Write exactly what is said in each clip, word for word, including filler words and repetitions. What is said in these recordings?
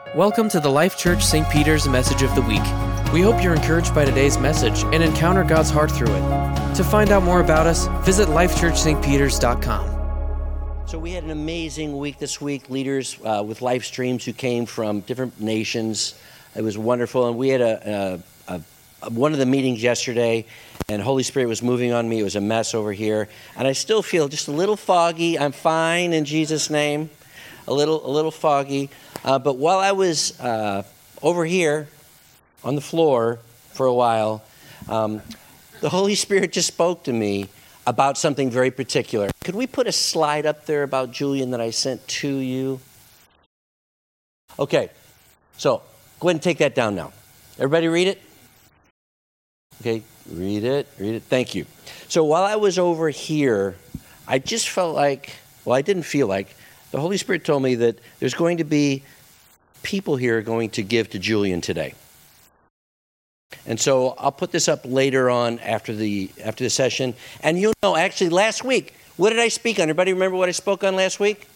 Welcome to the Life Church Saint Peter's Message of the Week. We hope you're encouraged by today's message and encounter God's heart through it. To find out more about us, visit life church st peters dot com. So we had an amazing week this week, leaders uh, with live streams who came from different nations. It was wonderful, and we had a, a, a one of the meetings yesterday, and Holy Spirit was moving on me. It was a mess over here, and I still feel just a little foggy. I'm fine in Jesus' name, a little a little foggy. Uh, but while I was uh, over here on the floor for a while, um, the Holy Spirit just spoke to me about something very particular. Could we put a slide up there about Julian that I sent to you? Okay, so go ahead and take that down now. Everybody read it? Okay, read it, read it. Thank you. So while I was over here, I just felt like, well, I didn't feel like, the Holy Spirit told me that there's going to be people here going to give to Julian today. And so I'll put this up later on after the after the session. And you'll know, actually, last week, what did I speak on? Everybody remember what I spoke on last week?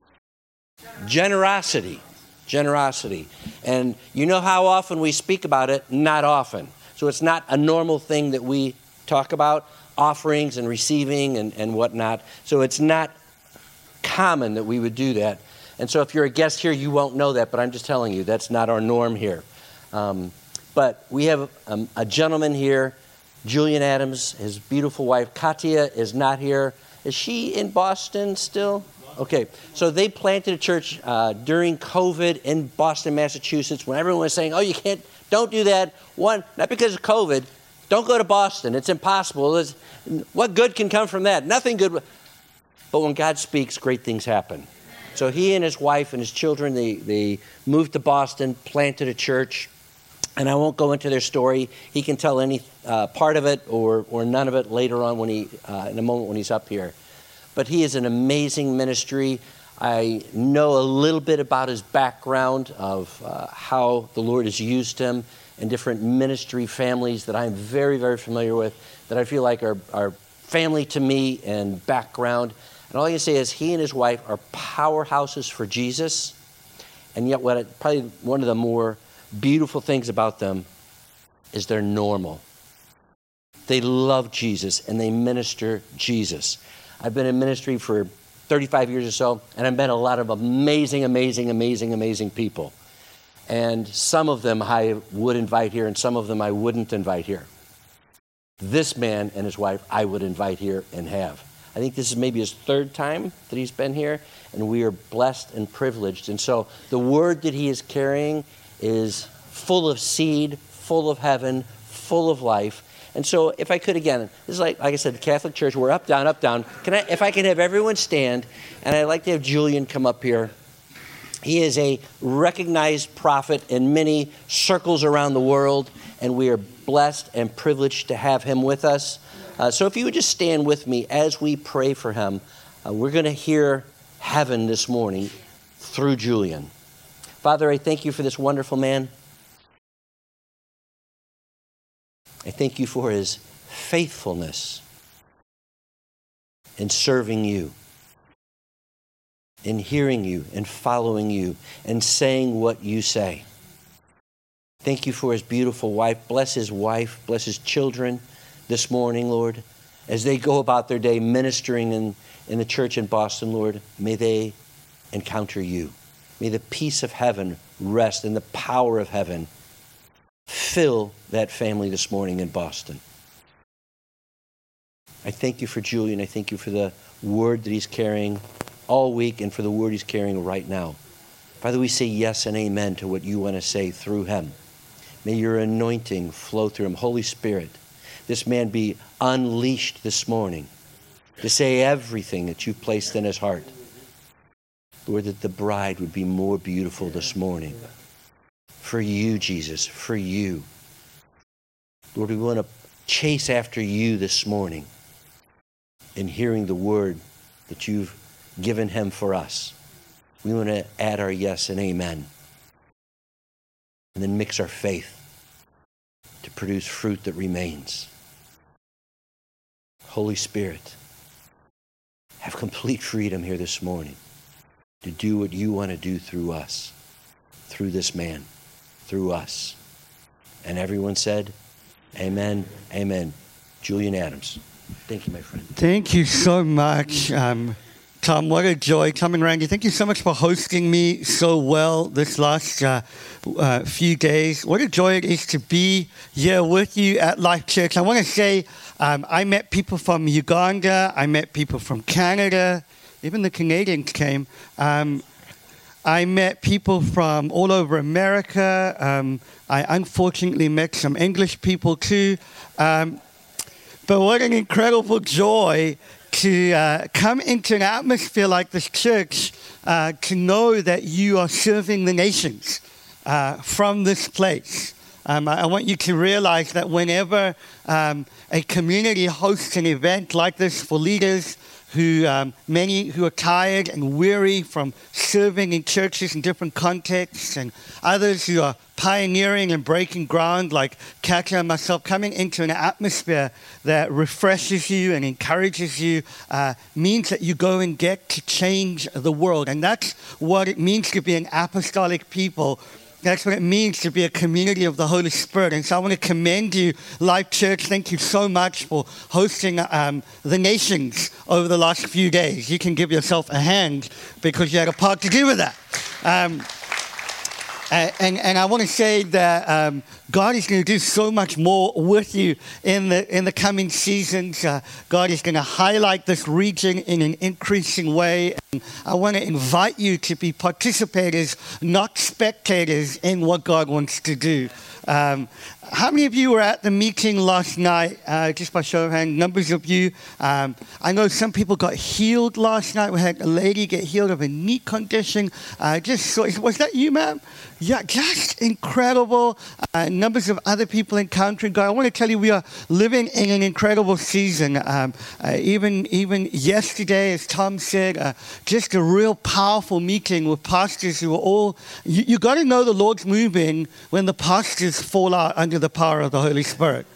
Generosity. Generosity. And you know how often we speak about it? Not often. So it's not a normal thing that we talk about, offerings and receiving and, and whatnot. So it's not common that we would do that. And so if you're a guest here, you won't know that, but I'm just telling you, that's not our norm here. Um, but we have um, a gentleman here, Julian Adams, his beautiful wife, Katia, is not here. Is she in Boston still? Okay, so they planted a church uh, during COVID in Boston, Massachusetts, when everyone was saying, oh, you can't, don't do that. One, not because of COVID, don't go to Boston. It's impossible. It's, what good can come from that? Nothing good. But when God speaks, great things happen. So he and his wife and his children, they, they moved to Boston, planted a church. And I won't go into their story. He can tell any uh, part of it or or none of it later on when he uh, in a moment when he's up here. But he is an amazing ministry. I know a little bit about his background of uh, how the Lord has used him in different ministry families that I'm very, very familiar with, that I feel like are, are family to me and background. And all I can say is he and his wife are powerhouses for Jesus. And yet what I, probably one of the more beautiful things about them is they're normal. They love Jesus and they minister Jesus. I've been in ministry for thirty-five years or so, and I've met a lot of amazing, amazing, amazing, amazing people. And some of them I would invite here, and some of them I wouldn't invite here. This man and his wife I would invite here and have. I think this is maybe his third time that he's been here, and we are blessed and privileged. And so the word that he is carrying is full of seed, full of heaven, full of life. And so if I could, again, this is like, like I said, the Catholic Church, we're up, down, up, down. Can I, if I can have everyone stand, and I'd like to have Julian come up here. He is a recognized prophet in many circles around the world, and we are blessed and privileged to have him with us. Uh, so if you would just stand with me as we pray for him, uh, we're going to hear heaven this morning through Julian. Father, I thank you for this wonderful man. I thank you for his faithfulness in serving you, in hearing you, and following you, and saying what you say. Thank you for his beautiful wife. Bless his wife, bless his children this morning, Lord, as they go about their day ministering in, in the church in Boston, Lord. May they encounter you. May the peace of heaven rest and the power of heaven fill that family this morning in Boston. I thank you for Julian. I thank you for the word that he's carrying all week and for the word he's carrying right now. Father, we say yes and amen to what you want to say through him. May your anointing flow through him. Holy Spirit, this man be unleashed this morning to say everything that you've placed in his heart. Lord, that the bride would be more beautiful this morning. For you, Jesus, for you. Lord, we want to chase after you this morning in hearing the word that you've given him for us. We want to add our yes and amen. And then mix our faith to produce fruit that remains. Holy Spirit, have complete freedom here this morning to do what you want to do through us. through this man, through us. And everyone said, amen, amen. Julian Adams. Thank you, my friend. Thank you so much, um, Tom. What a joy coming around you. Thank you so much for hosting me so well this last uh, uh, few days. What a joy it is to be here with you at Life Church. I want to say um, I met people from Uganda. I met people from Canada. Even the Canadians came. Um, I met people from all over America. Um, I unfortunately met some English people too. Um, but what an incredible joy to uh, come into an atmosphere like this church, uh, to know that you are serving the nations uh, from this place. Um, I, I want you to realize that whenever um, a community hosts an event like this for leaders, who um, many who are tired and weary from serving in churches in different contexts, and others who are pioneering and breaking ground like Katja and myself, coming into an atmosphere that refreshes you and encourages you, uh, means that you go and get to change the world. And that's what it means to be an apostolic people. That's what it means to be a community of the Holy Spirit. And so I want to commend you, Life Church. Thank you so much for hosting um, the nations over the last few days. You can give yourself a hand because you had a part to do with that. Um, And, and I want to say that um, God is going to do so much more with you in the in the coming seasons. Uh, God is going to highlight this region in an increasing way. And I want to invite you to be participators, not spectators, in what God wants to do. Um, how many of you were at the meeting last night? Uh, just by show of hands, numbers of you. Um, I know some people got healed last night. We had a lady get healed of a knee condition. Uh, just so, was that you, ma'am? Yeah, just incredible. Uh, numbers of other people encountering God. I want to tell you, we are living in an incredible season. Um, uh, even even yesterday, as Tom said, uh, just a real powerful meeting with pastors who are all. You, you got to know the Lord's moving when the pastors fall out under the power of the Holy Spirit.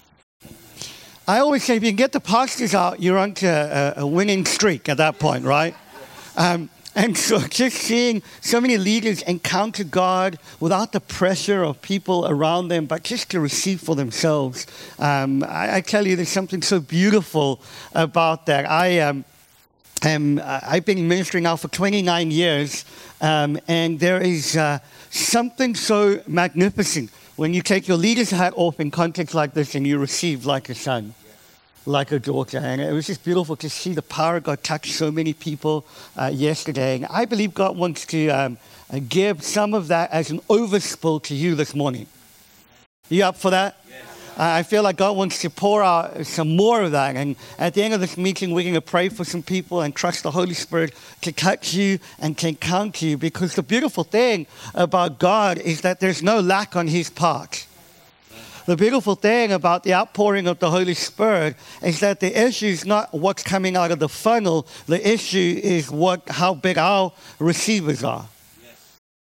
I always say, if you can get the pastors out, you're onto a, a winning streak at that point, right? Um, And so just seeing so many leaders encounter God without the pressure of people around them, but just to receive for themselves. Um, I, I tell you, there's something so beautiful about that. I, um, am, I've been ministering now for twenty-nine years, um, and there is uh, something so magnificent when you take your leader's hat off in contexts like this and you receive like a son, like a daughter. And it was just beautiful to see the power of God touch so many people uh, yesterday. And I believe God wants to um, give some of that as an overspill to you this morning. You up for that? Yes. Uh, I feel like God wants to pour out some more of that. And at the end of this meeting, we're going to pray for some people and trust the Holy Spirit to touch you and to encounter you. Because the beautiful thing about God is that there's no lack on his part. The beautiful thing about the outpouring of the Holy Spirit is that the issue is not what's coming out of the funnel. The issue is what, how big our receivers are. Yes.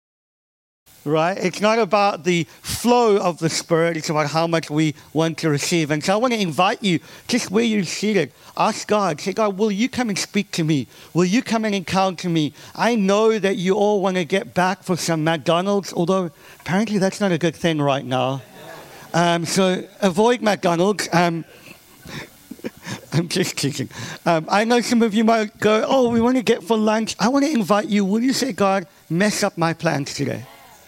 Right? It's not about the flow of the Spirit. It's about how much we want to receive. And so I want to invite you, just where you're seated, ask God, say, God, will you come and speak to me? Will you come and encounter me? I know that you all want to get back for some McDonald's, although apparently that's not a good thing right now. Um, so avoid McDonald's. Um, I'm just kidding. Um, I know some of you might go, oh, we want to get for lunch. I want to invite you. Will you say, God, mess up my plans today?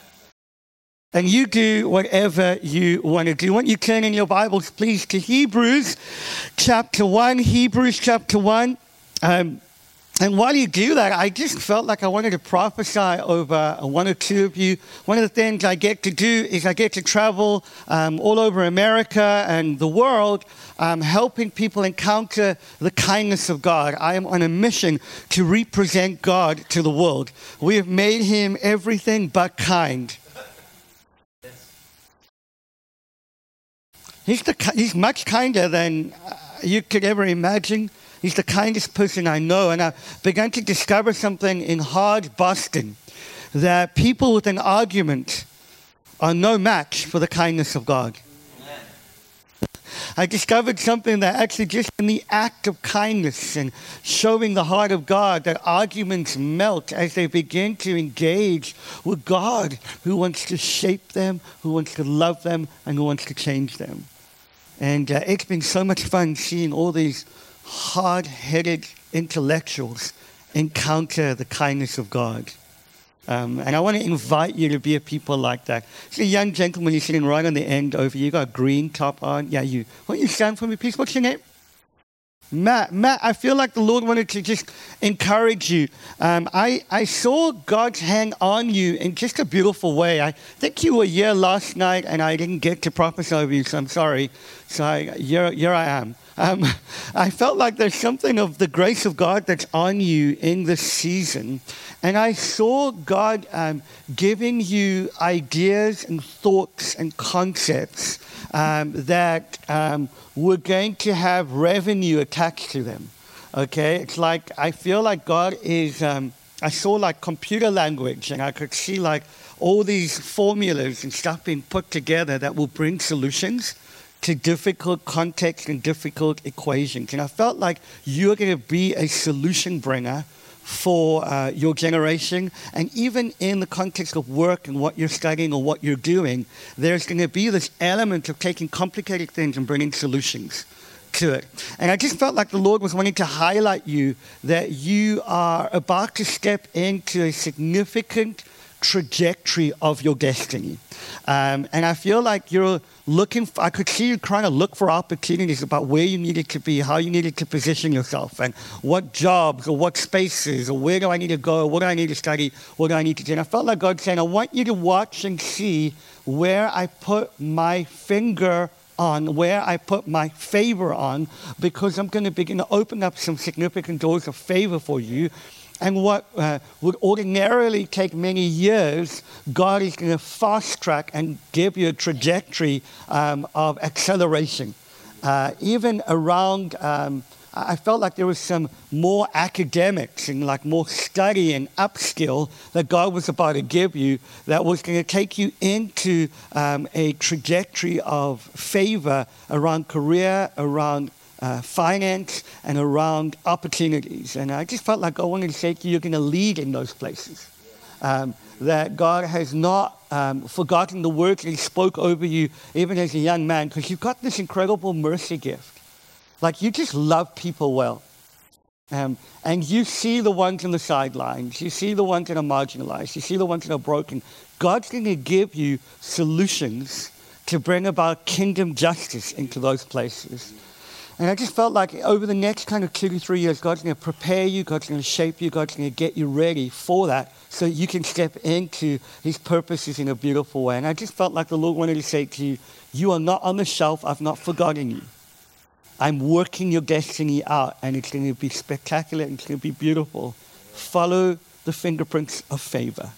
And you do whatever you want to do. I want you to turn in your Bibles, please, to Hebrews chapter one. Hebrews chapter one. Um, And while you do that, I just felt like I wanted to prophesy over one or two of you. One of the things I get to do is I get to travel um, all over America and the world, um, helping people encounter the kindness of God. I am on a mission to represent God to the world. We have made him everything but kind. He's, the, he's much kinder than you could ever imagine. He's the kindest person I know. And I began to discover something in hard Boston, that people with an argument are no match for the kindness of God. I discovered something that actually just in the act of kindness and showing the heart of God, that arguments melt as they begin to engage with God, who wants to shape them, who wants to love them, and who wants to change them. And uh, it's been so much fun seeing all these hard-headed intellectuals encounter the kindness of God. Um, and I want to invite you to be a people like that. So a young gentleman, you're sitting right on the end over you. You got a green top on. Yeah, you. Why don't you stand for me, please? What's your name? Matt. Matt, I feel like the Lord wanted to just encourage you. Um, I, I saw God's hand on you in just a beautiful way. I think you were here last night, and I didn't get to prophesy over you, so I'm sorry. So I, here, here I am. Um, I felt like there's something of the grace of God that's on you in this season. And I saw God um, giving you ideas and thoughts and concepts um, that um, were going to have revenue attached to them. Okay? It's like, I feel like God is, um, I saw like computer language, and I could see like all these formulas and stuff being put together that will bring solutions to difficult contexts and difficult equations. And I felt like you're going to be a solution bringer for uh, your generation. And even in the context of work and what you're studying or what you're doing, there's going to be this element of taking complicated things and bringing solutions to it. And I just felt like the Lord was wanting to highlight you that you are about to step into a significant trajectory of your destiny. Um, and I feel like you're looking for, I could see you trying to look for opportunities about where you needed to be, how you needed to position yourself, and what jobs or what spaces, or where do I need to go, what do I need to study, what do I need to do. And I felt like God saying, I want you to watch and see where I put my finger on, where I put my favor on, because I'm going to begin to open up some significant doors of favor for you. And what uh, would ordinarily take many years, God is going to fast track and give you a trajectory um, of acceleration. Uh, even around, um, I felt like there was some more academics and like more study and upskill that God was about to give you that was going to take you into um, a trajectory of favor around career, around Uh, finance, and around opportunities. And I just felt like I wanted to say to you, you're going to lead in those places. Um, that God has not um, forgotten the words that He spoke over you, even as a young man, because you've got this incredible mercy gift. Like, you just love people well. Um, and you see the ones on the sidelines. You see the ones that are marginalized. You see the ones that are broken. God's going to give you solutions to bring about kingdom justice into those places. And I just felt like over the next kind of two to three years, God's going to prepare you, God's going to shape you, God's going to get you ready for that so you can step into His purposes in a beautiful way. And I just felt like the Lord wanted to say to you, you are not on the shelf, I've not forgotten you. I'm working your destiny out, and it's going to be spectacular, and it's going to be beautiful. Follow the fingerprints of favor.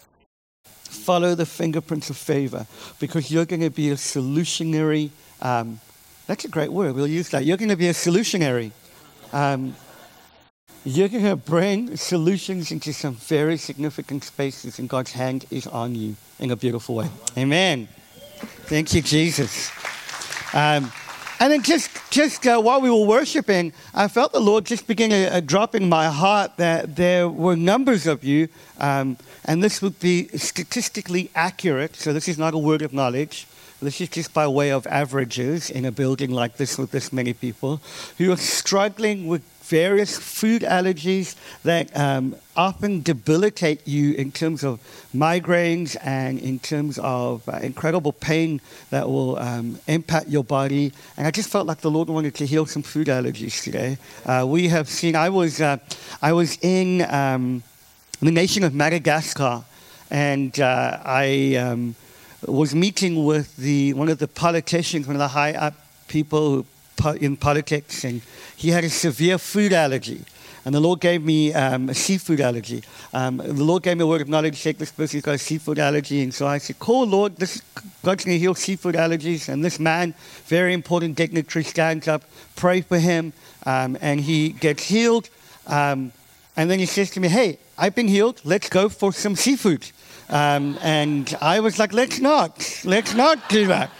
Follow the fingerprints of favor, because you're going to be a solutionary um That's a great word. We'll use that. You're going to be a solutionary. Um, you're going to bring solutions into some very significant spaces, and God's hand is on you in a beautiful way. Amen. Thank you, Jesus. Um, and then just, just uh, while we were worshiping, I felt the Lord just begin to uh, drop in my heart that there were numbers of you, um, and this would be statistically accurate, so this is not a word of knowledge. This is just by way of averages in a building like this with this many people who are struggling with various food allergies that um, often debilitate you in terms of migraines and in terms of uh, incredible pain that will um, impact your body. And I just felt like the Lord wanted to heal some food allergies today. Uh, we have seen, I was, uh, I was in um, the nation of Madagascar, and uh, I... Um, was meeting with the one of the politicians, one of the high-up people in politics, and he had a severe food allergy. And the Lord gave me um, a seafood allergy. Um, the Lord gave me a word of knowledge, say this person's got a seafood allergy. And so I said, cool, Lord, this, God's going to heal seafood allergies. And this man, very important dignitary, stands up, pray for him, um, and he gets healed. Um, and then he says to me, hey, I've been healed. Let's go for some seafood. Um, and I was like, let's not, let's not do that.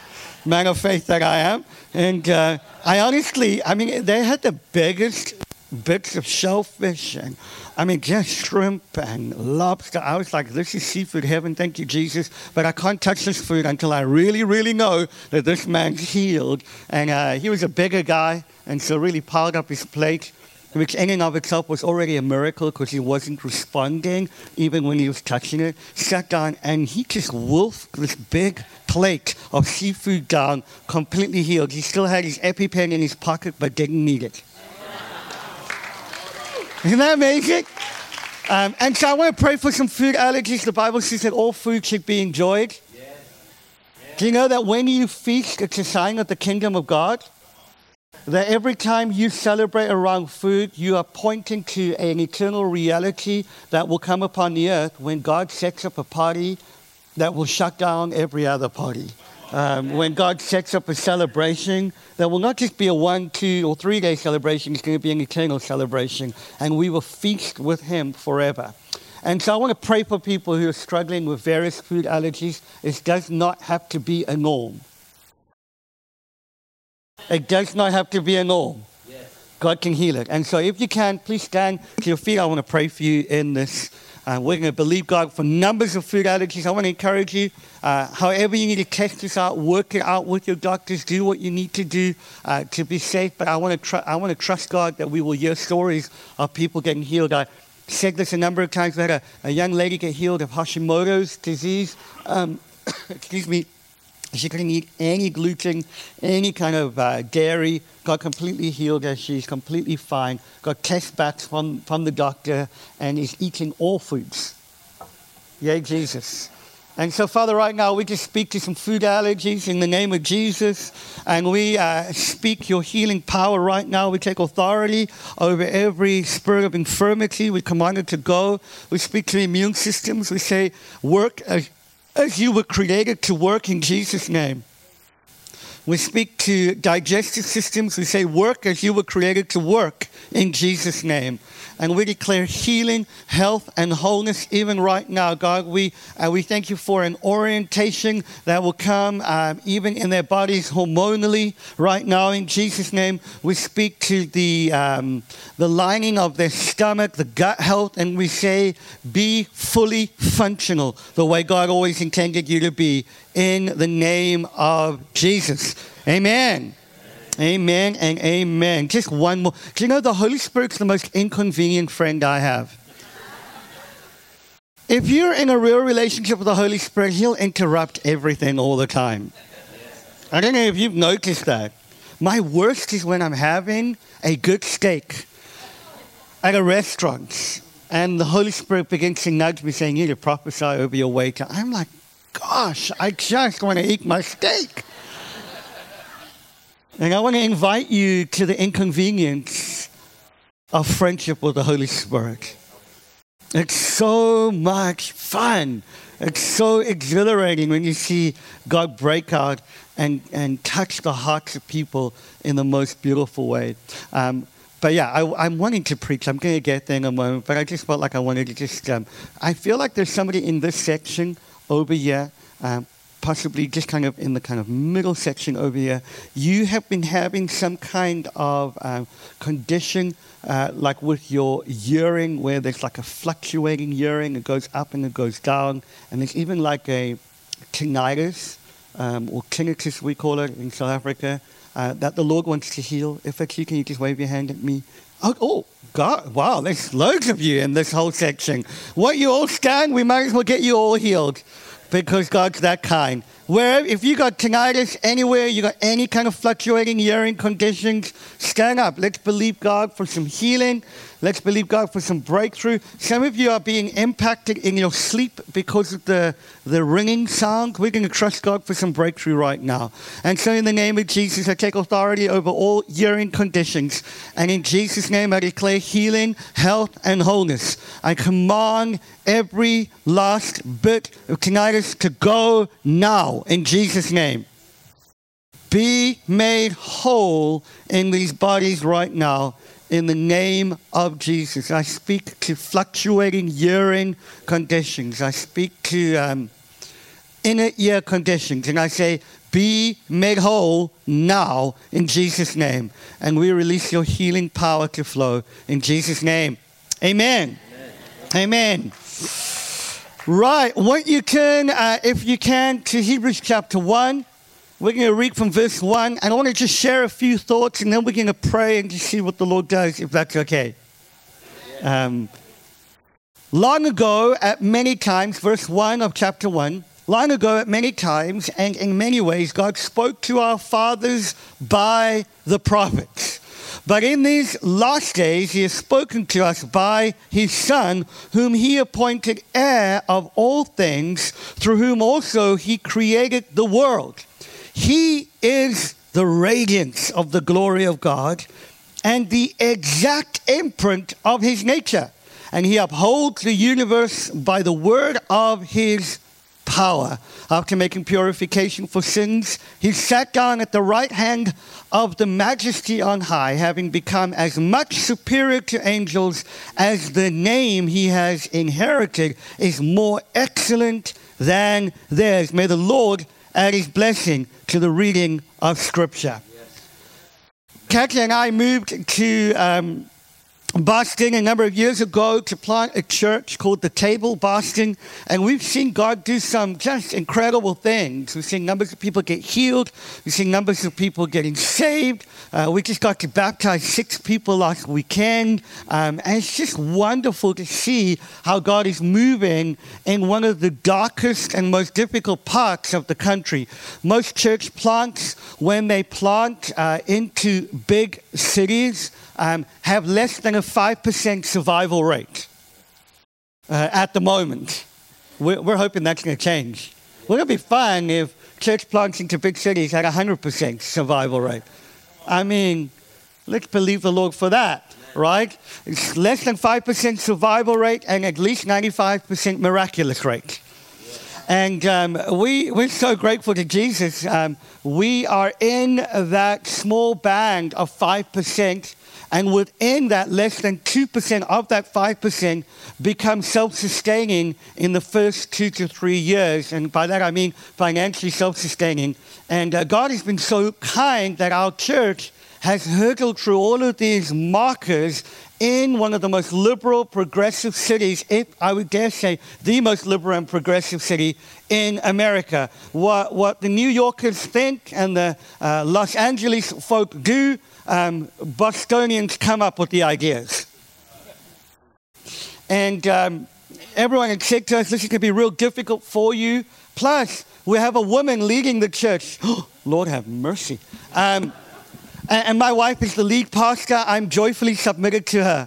man of faith that I am. And uh, I honestly, I mean, they had the biggest bits of shellfish and, I mean, just shrimp and lobster. I was like, this is seafood heaven, thank you, Jesus. But I can't touch this food until I really, really know that this man's healed. And uh, he was a bigger guy, and so really piled up his plate, which in and of itself was already a miracle because he wasn't responding even when he was touching it. Sat down and he just wolfed this big plate of seafood down, completely healed. He still had his EpiPen in his pocket but didn't need it. Isn't that amazing? Um, and so I want to pray for some food allergies. The Bible says that all food should be enjoyed. Yes. Yes. Do you know that when you feast, it's a sign of the kingdom of God? That every time you celebrate around food, you are pointing to an eternal reality that will come upon the earth when God sets up a party that will shut down every other party. Um, when God sets up a celebration that will not just be a one, two, or three-day celebration, it's going to be an eternal celebration, and we will feast with Him forever. And so I want to pray for people who are struggling with various food allergies. It does not have to be a norm. It does not have to be a norm. Yes. God can heal it. And so if you can, please stand to your feet. I want to pray for you in this. Uh, we're going to believe God for numbers of food allergies. I want to encourage you, uh, however you need to test this out, work it out with your doctors, do what you need to do uh, to be safe. But I want to tr- I want to trust God that we will hear stories of people getting healed. I said this a number of times. We had a, a young lady get healed of Hashimoto's disease. Um, excuse me. She couldn't eat any gluten, any kind of uh, dairy, got completely healed as she's completely fine, got test backs from, from the doctor, and is eating all foods. Yay, Jesus. And so, Father, right now, we just speak to some food allergies in the name of Jesus, and we uh, speak your healing power right now. We take authority over every spirit of infirmity. We command it to go. We speak to the immune systems. We say, work as As you were created to work in Jesus' name. We speak to digestive systems. We say, work as you were created to work in Jesus' name. And we declare healing, health, and wholeness even right now. God, we uh, we thank you for an orientation that will come um, even in their bodies hormonally right now. In Jesus' name, we speak to the um, the lining of their stomach, the gut health, and we say, be fully functional the way God always intended you to be in the name of Jesus. Amen. Amen and amen. Just one more. Do you know the Holy Spirit's the most inconvenient friend I have? If you're in a real relationship with the Holy Spirit, He'll interrupt everything all the time. I don't know if you've noticed that. My worst is when I'm having a good steak at a restaurant and the Holy Spirit begins to nudge me saying, you need to prophesy over your waiter. I'm like, gosh, I just want to eat my steak. And I want to invite you to the inconvenience of friendship with the Holy Spirit. It's so much fun. It's so exhilarating when you see God break out and, and touch the hearts of people in the most beautiful way. Um, but yeah, I, I'm wanting to preach. I'm going to get there in a moment. But I just felt like I wanted to just... Um, I feel like there's somebody in this section over here, um, possibly just kind of in the kind of middle section over here. You have been having some kind of um, condition, uh, like with your urine, where there's like a fluctuating urine. It goes up and it goes down. And there's even like a tinnitus, um, or tinnitus we call it in South Africa, uh, that the Lord wants to heal. If it's you, can you just wave your hand at me? Oh, oh, God, wow, there's loads of you in this whole section. What, you all stand? We might as well get you all healed. Because God's that kind. Where if you got tinnitus anywhere, you got any kind of fluctuating urine conditions, stand up. Let's believe God for some healing. Let's believe God for some breakthrough. Some of you are being impacted in your sleep because of the, the ringing sound. We're going to trust God for some breakthrough right now. And so in the name of Jesus, I take authority over all urine conditions. And in Jesus' name, I declare healing, health, and wholeness. I command every last bit of tinnitus to go now in Jesus' name. Be made whole in these bodies right now in the name of Jesus. I speak to fluctuating urine conditions. I speak to um, inner ear conditions. And I say, be made whole now in Jesus' name. And we release your healing power to flow in Jesus' name. Amen. Amen. Amen. Right, what you can, uh, if you can, to Hebrews chapter one. We're going to read from verse one, and I want to just share a few thoughts, and then we're going to pray and just see what the Lord does, if that's okay. Um, long ago, at many times, verse one of chapter one, long ago, at many times, and in many ways, God spoke to our fathers by the prophets. But in these last days, he has spoken to us by his Son, whom he appointed heir of all things, through whom also he created the world. He is the radiance of the glory of God and the exact imprint of his nature. And he upholds the universe by the word of his power. After making purification for sins, he sat down at the right hand of the majesty on high, having become as much superior to angels as the name he has inherited is more excellent than theirs. May the Lord add his blessing to the reading of Scripture. Yes. Kathy and I moved to um, Boston a number of years ago to plant a church called The Table Boston, and we've seen God do some just incredible things. We've seen numbers of people get healed. We've seen numbers of people getting saved. Uh, we just got to baptize six people last weekend, um, and it's just wonderful to see how God is moving in one of the darkest and most difficult parts of the country. Most church plants, when they plant uh, into big cities, Um, have less than a five percent survival rate uh, at the moment. We're, we're hoping that's going to change. Wouldn't it be fun if church plants into big cities had a one hundred percent survival rate? I mean, let's believe the Lord for that, right? It's less than five percent survival rate and at least ninety-five percent miraculous rate. And um, we, we're so grateful to Jesus. Um, we are in that small band of five percent. And within that, less than two percent of that five percent become self-sustaining in the first two to three years. And by that I mean financially self-sustaining. And uh, God has been so kind that our church has hurdled through all of these markers in one of the most liberal, progressive cities, if I would dare say, the most liberal and progressive city in America. What, what the New Yorkers think and the uh, Los Angeles folk do, Um, Bostonians come up with the ideas. And um, everyone had said to us, this is going to be real difficult for you. Plus, we have a woman leading the church. Oh, Lord have mercy. Um, and, and my wife is the lead pastor. I'm joyfully submitted to her.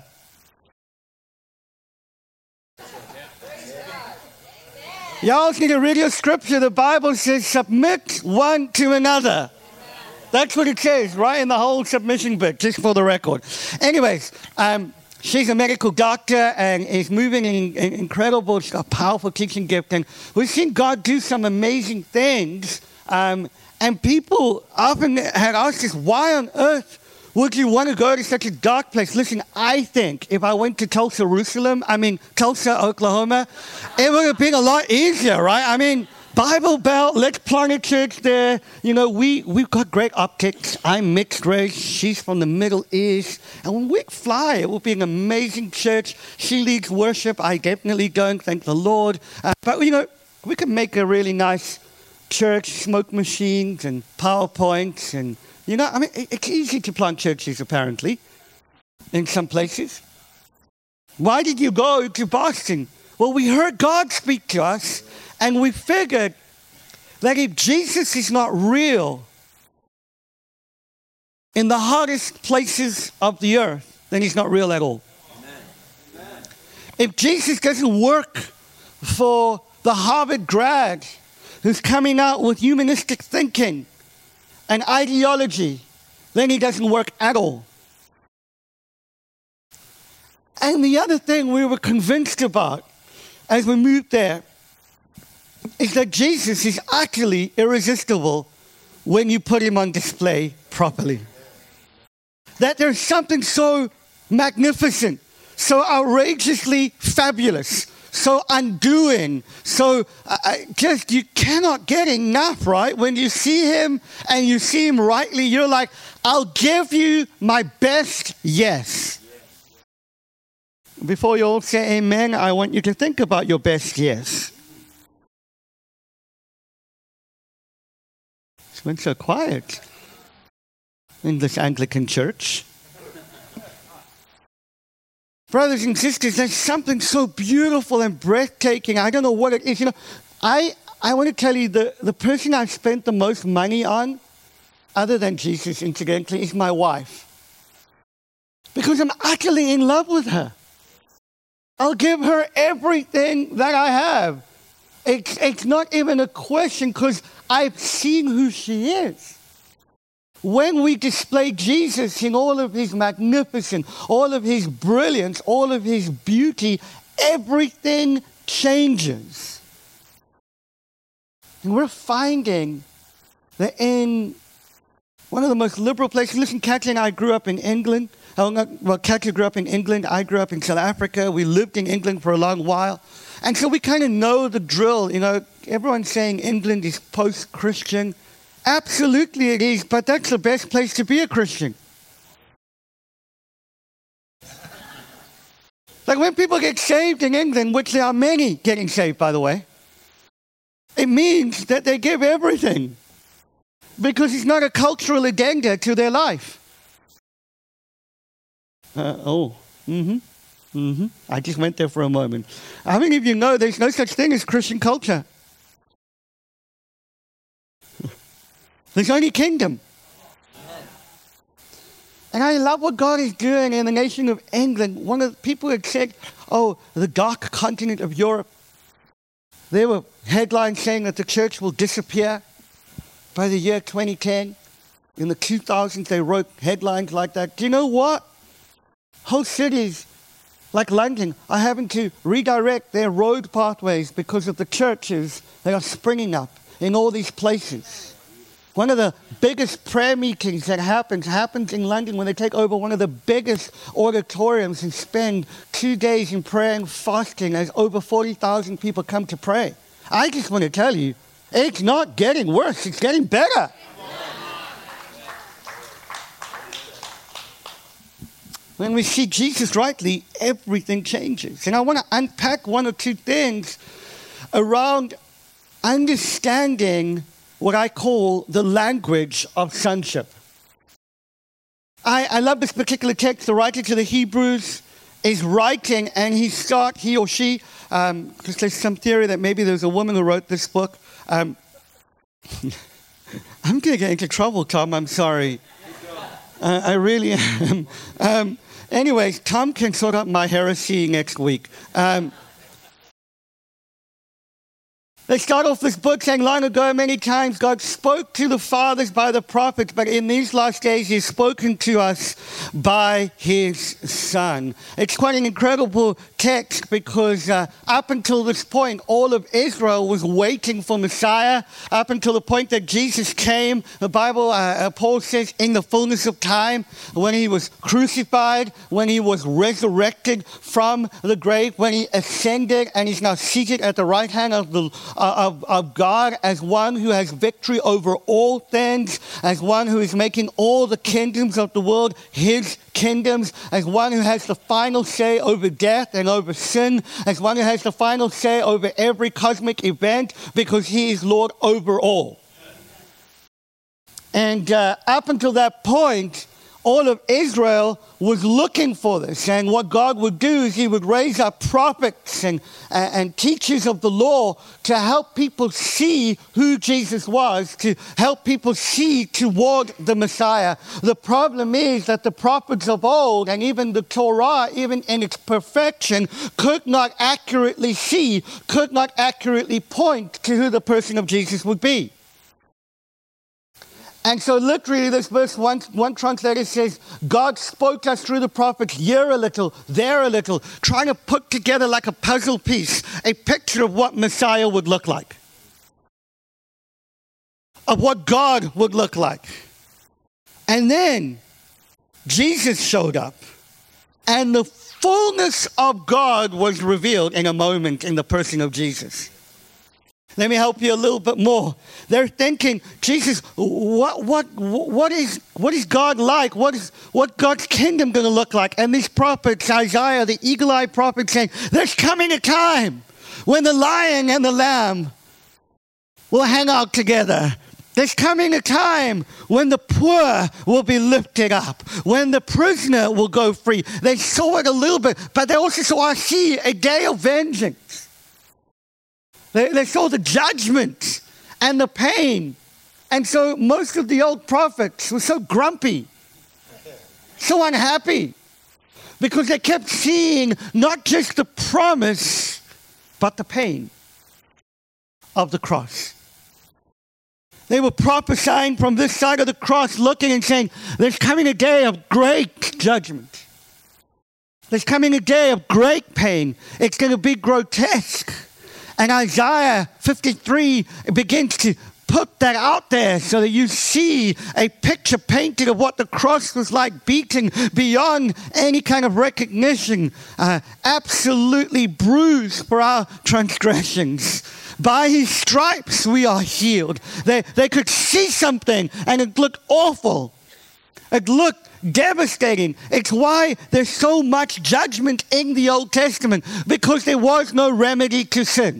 Y'all need to read your scripture. The Bible says, submit one to another. That's what it says, right in the whole submission book, just for the record. Anyways, um, she's a medical doctor and is moving in an incredible, a powerful teaching gift. And we've seen God do some amazing things. Um, and people often had asked us, why on earth would you want to go to such a dark place? Listen, I think if I went to Tulsa, Jerusalem, I mean, Tulsa, Oklahoma, it would have been a lot easier, right? I mean, Bible Belt, let's plant a church there. You know, we, we've got great optics. I'm mixed race. She's from the Middle East. And when we fly, it will be an amazing church. She leads worship. I definitely don't, thank the Lord. Uh, but, you know, we can make a really nice church, smoke machines and PowerPoints. And, you know, I mean, it, it's easy to plant churches, apparently, in some places. Why did you go to Boston? Well, we heard God speak to us. And we figured that if Jesus is not real in the hottest places of the earth, then he's not real at all. Amen. If Jesus doesn't work for the Harvard grad who's coming out with humanistic thinking and ideology, then he doesn't work at all. And the other thing we were convinced about as we moved there is that Jesus is utterly irresistible when you put him on display properly. That there's something so magnificent, so outrageously fabulous, so undoing, so uh, just you cannot get enough, right? When you see him and you see him rightly, you're like, I'll give you my best yes. Before you all say amen, I want you to think about your best yes. It's been so quiet in this Anglican church. Brothers and sisters, there's something so beautiful and breathtaking. I don't know what it is. You know, I, I want to tell you, the, the person I've spent the most money on, other than Jesus, incidentally, is my wife. Because I'm utterly in love with her. I'll give her everything that I have. It's, it's not even a question because I've seen who she is. When we display Jesus in all of his magnificence, all of his brilliance, all of his beauty, everything changes. And we're finding that in one of the most liberal places, listen, Kathy and I grew up in England. Well, Kathy grew up in England. I grew up in South Africa. We lived in England for a long while. And so we kind of know the drill. You know, everyone's saying England is post-Christian. Absolutely it is, but that's the best place to be a Christian. Like when people get saved in England, which there are many getting saved, by the way, it means that they give everything because it's not a cultural agenda to their life. Uh, oh, mm-hmm, mm-hmm. I just went there for a moment. How many of you know there's no such thing as Christian culture? There's only kingdom. And I love what God is doing in the nation of England. One of the people had said, oh, the dark continent of Europe. There were headlines saying that the church will disappear by the year twenty ten. In the two thousands, they wrote headlines like that. Do you know what? Whole cities like London are having to redirect their road pathways because of the churches that are springing up in all these places. One of the biggest prayer meetings that happens, happens in London when they take over one of the biggest auditoriums and spend two days in prayer and fasting as over forty thousand people come to pray. I just want to tell you, it's not getting worse, it's getting better. When we see Jesus rightly, everything changes. And I want to unpack one or two things around understanding what I call the language of sonship. I, I love this particular text. The writer to the Hebrews is writing, and he start, he or she, because um, there's some theory that maybe there's a woman who wrote this book. Um, I'm going to get into trouble, Tom. I'm sorry. Uh, I really am. Um, anyways, Tom can sort out my heresy next week. Um, They start off this book saying, long ago, many times, God spoke to the fathers by the prophets, but in these last days, He's spoken to us by His Son. It's quite an incredible text because uh, up until this point, all of Israel was waiting for Messiah. Up until the point that Jesus came, the Bible, uh, Paul says, in the fullness of time, when He was crucified, when He was resurrected from the grave, when He ascended and He's now seated at the right hand of the Uh, of, of God as one who has victory over all things, as one who is making all the kingdoms of the world His kingdoms, as one who has the final say over death and over sin, as one who has the final say over every cosmic event because He is Lord over all. And uh, up until that point, all of Israel was looking for this. And what God would do is He would raise up prophets and, and, and teachers of the law to help people see who Jesus was, to help people see toward the Messiah. The problem is that the prophets of old and even the Torah, even in its perfection, could not accurately see, could not accurately point to who the person of Jesus would be. And so literally this verse, one, one translator says, God spoke to us through the prophets here a little, there a little, trying to put together like a puzzle piece, a picture of what Messiah would look like, of what God would look like. And then Jesus showed up, and the fullness of God was revealed in a moment in the person of Jesus. Let me help you a little bit more. They're thinking, Jesus, what what what is what is God like? What is what God's kingdom going to look like? And these prophets, Isaiah, the eagle-eyed prophet, saying, there's coming a time when the lion and the lamb will hang out together. There's coming a time when the poor will be lifted up, when the prisoner will go free. They saw it a little bit, but they also saw, I see, a day of vengeance. They, they saw the judgment and the pain. And so most of the old prophets were so grumpy, so unhappy, because they kept seeing not just the promise, but the pain of the cross. They were prophesying from this side of the cross, looking and saying, there's coming a day of great judgment. There's coming a day of great pain. It's going to be grotesque. And Isaiah fifty-three begins to put that out there so that you see a picture painted of what the cross was like, beaten beyond any kind of recognition, uh, absolutely bruised for our transgressions. By his stripes we are healed. They, they could see something and it looked awful. It looked devastating. It's why there's so much judgment in the Old Testament, because there was no remedy to sin.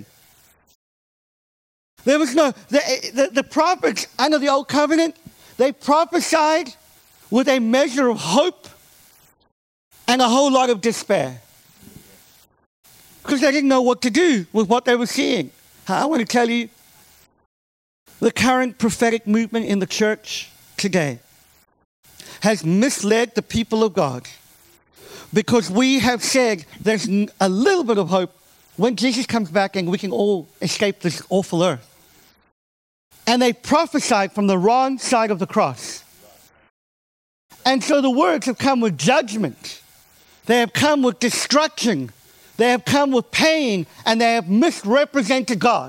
There was no, the, the, the prophets under the Old Covenant, they prophesied with a measure of hope and a whole lot of despair, because they didn't know what to do with what they were seeing. I want to tell you, the current prophetic movement in the church today has misled the people of God, because we have said there's a little bit of hope when Jesus comes back and we can all escape this awful earth. And they prophesied from the wrong side of the cross. And so the words have come with judgment. They have come with destruction. They have come with pain, and they have misrepresented God.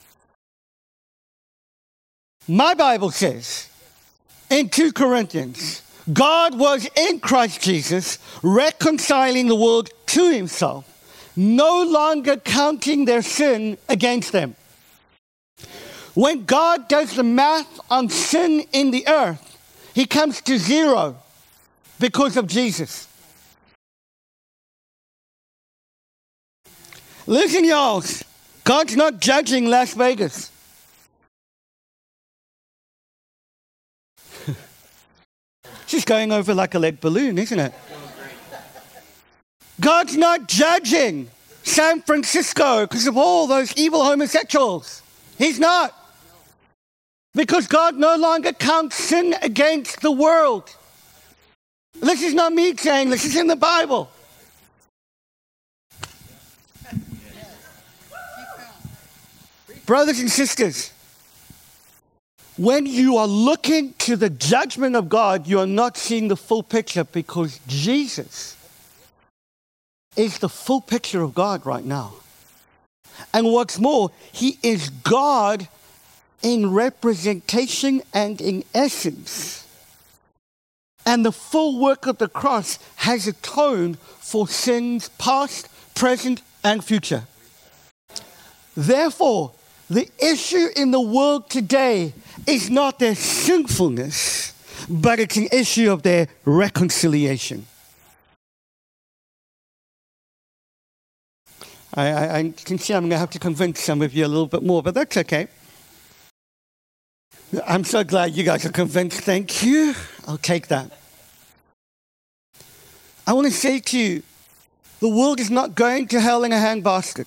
My Bible says in two Corinthians, God was in Christ Jesus, reconciling the world to himself, no longer counting their sin against them. When God does the math on sin in the earth, he comes to zero because of Jesus. Listen, y'all, God's not judging Las Vegas. She's going over like a lead balloon, isn't it? God's not judging San Francisco because of all those evil homosexuals. He's not. Because God no longer counts sin against the world. This is not me saying, this is in the Bible. Brothers and sisters, when you are looking to the judgment of God, you are not seeing the full picture, because Jesus is the full picture of God right now. And what's more, he is God in representation and in essence. And the full work of the cross has atoned for sins past, present, and future. Therefore, the issue in the world today is not their sinfulness, but it's an issue of their reconciliation. I, I, I can see I'm going to have to convince some of you a little bit more, but that's okay. I'm so glad you guys are convinced. Thank you. I'll take that. I want to say to you, the world is not going to hell in a handbasket.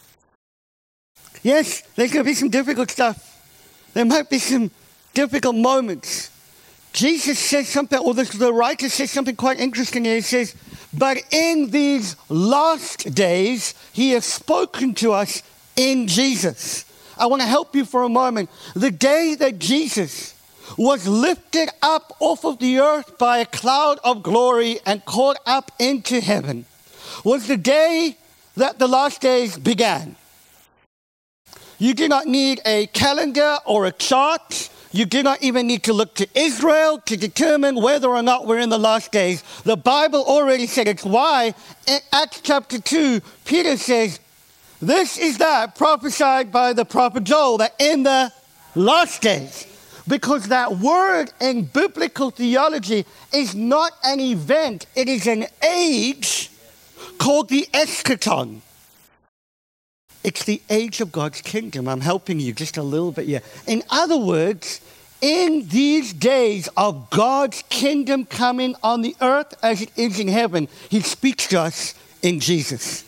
Yes, there's going to be some difficult stuff. There might be some difficult moments. Jesus says something, or the, the writer says something quite interesting here. He says, but in these last days, he has spoken to us in Jesus. I want to help you for a moment. The day that Jesus was lifted up off of the earth by a cloud of glory and caught up into heaven was the day that the last days began. You do not need a calendar or a chart. You do not even need to look to Israel to determine whether or not we're in the last days. The Bible already said it's why in Acts chapter two, Peter says, this is that prophesied by the prophet Joel, that in the last days. Because that word in biblical theology is not an event, it is an age called the eschaton. It's the age of God's kingdom. I'm helping you just a little bit here. In other words, in these days of God's kingdom coming on the earth as it is in heaven, he speaks to us in Jesus.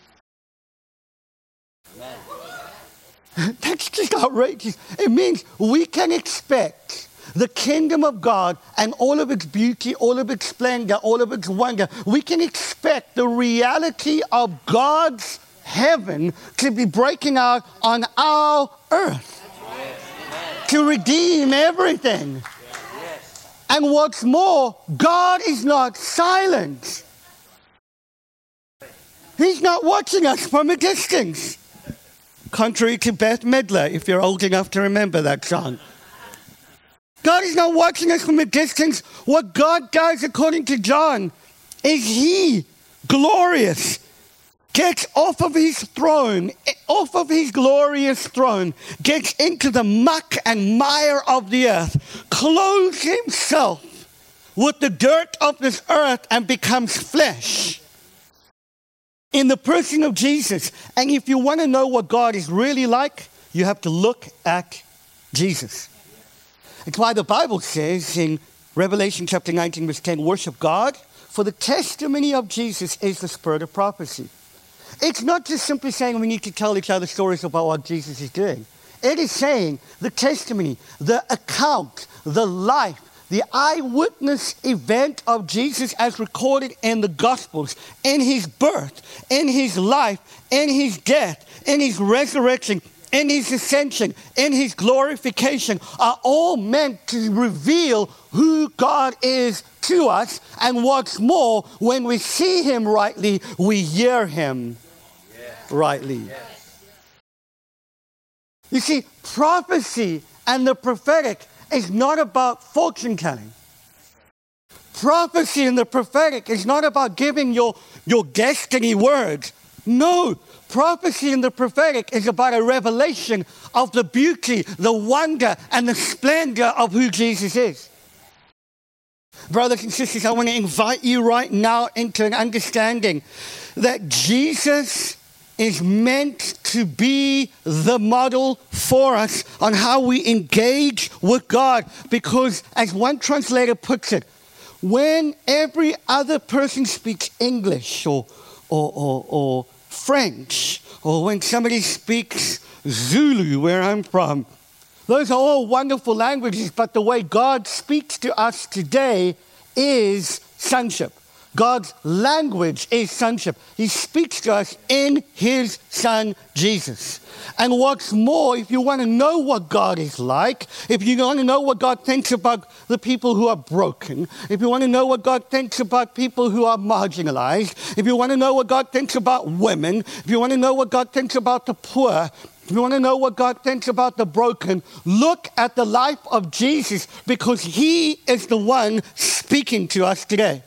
That's just outrageous. It means we can expect the kingdom of God and all of its beauty, all of its splendor, all of its wonder. We can expect the reality of God's heaven to be breaking out on our earth. Yes. To redeem everything. Yes. And what's more, God is not silent. He's not watching us from a distance. Contrary to Bette Midler, if you're old enough to remember that song. God is not watching us from a distance. What God does, according to John, is he, glorious, gets off of his throne, off of his glorious throne, gets into the muck and mire of the earth, clothes himself with the dirt of this earth and becomes flesh in the person of Jesus. And if you want to know what God is really like, you have to look at Jesus. It's why the Bible says in Revelation chapter nineteen, verse ten, worship God, for the testimony of Jesus is the spirit of prophecy. It's not just simply saying we need to tell each other stories about what Jesus is doing. It is saying the testimony, the account, the life, the eyewitness event of Jesus as recorded in the Gospels, in his birth, in his life, in his death, in his resurrection, in his ascension, in his glorification, are all meant to reveal who God is to us. And what's more, when we see him rightly, we hear him yes. rightly. Yes. You see, prophecy and the prophetic is not about fortune telling. Prophecy and the prophetic is not about giving your, your destiny words. No, prophecy and the prophetic is about a revelation of the beauty, the wonder, and the splendor of who Jesus is. Brothers and sisters, I want to invite you right now into an understanding that Jesus is meant to be the model for us on how we engage with God. Because as one translator puts it, when every other person speaks English or, or, or, or French, or when somebody speaks Zulu, where I'm from, those are all wonderful languages, but the way God speaks to us today is sonship. God's language is sonship. He speaks to us in his Son, Jesus. And what's more, if you want to know what God is like, if you want to know what God thinks about the people who are broken, if you want to know what God thinks about people who are marginalized, if you want to know what God thinks about women, if you want to know what God thinks about the poor, if you want to know what God thinks about the broken, look at the life of Jesus, because he is the one speaking to us today.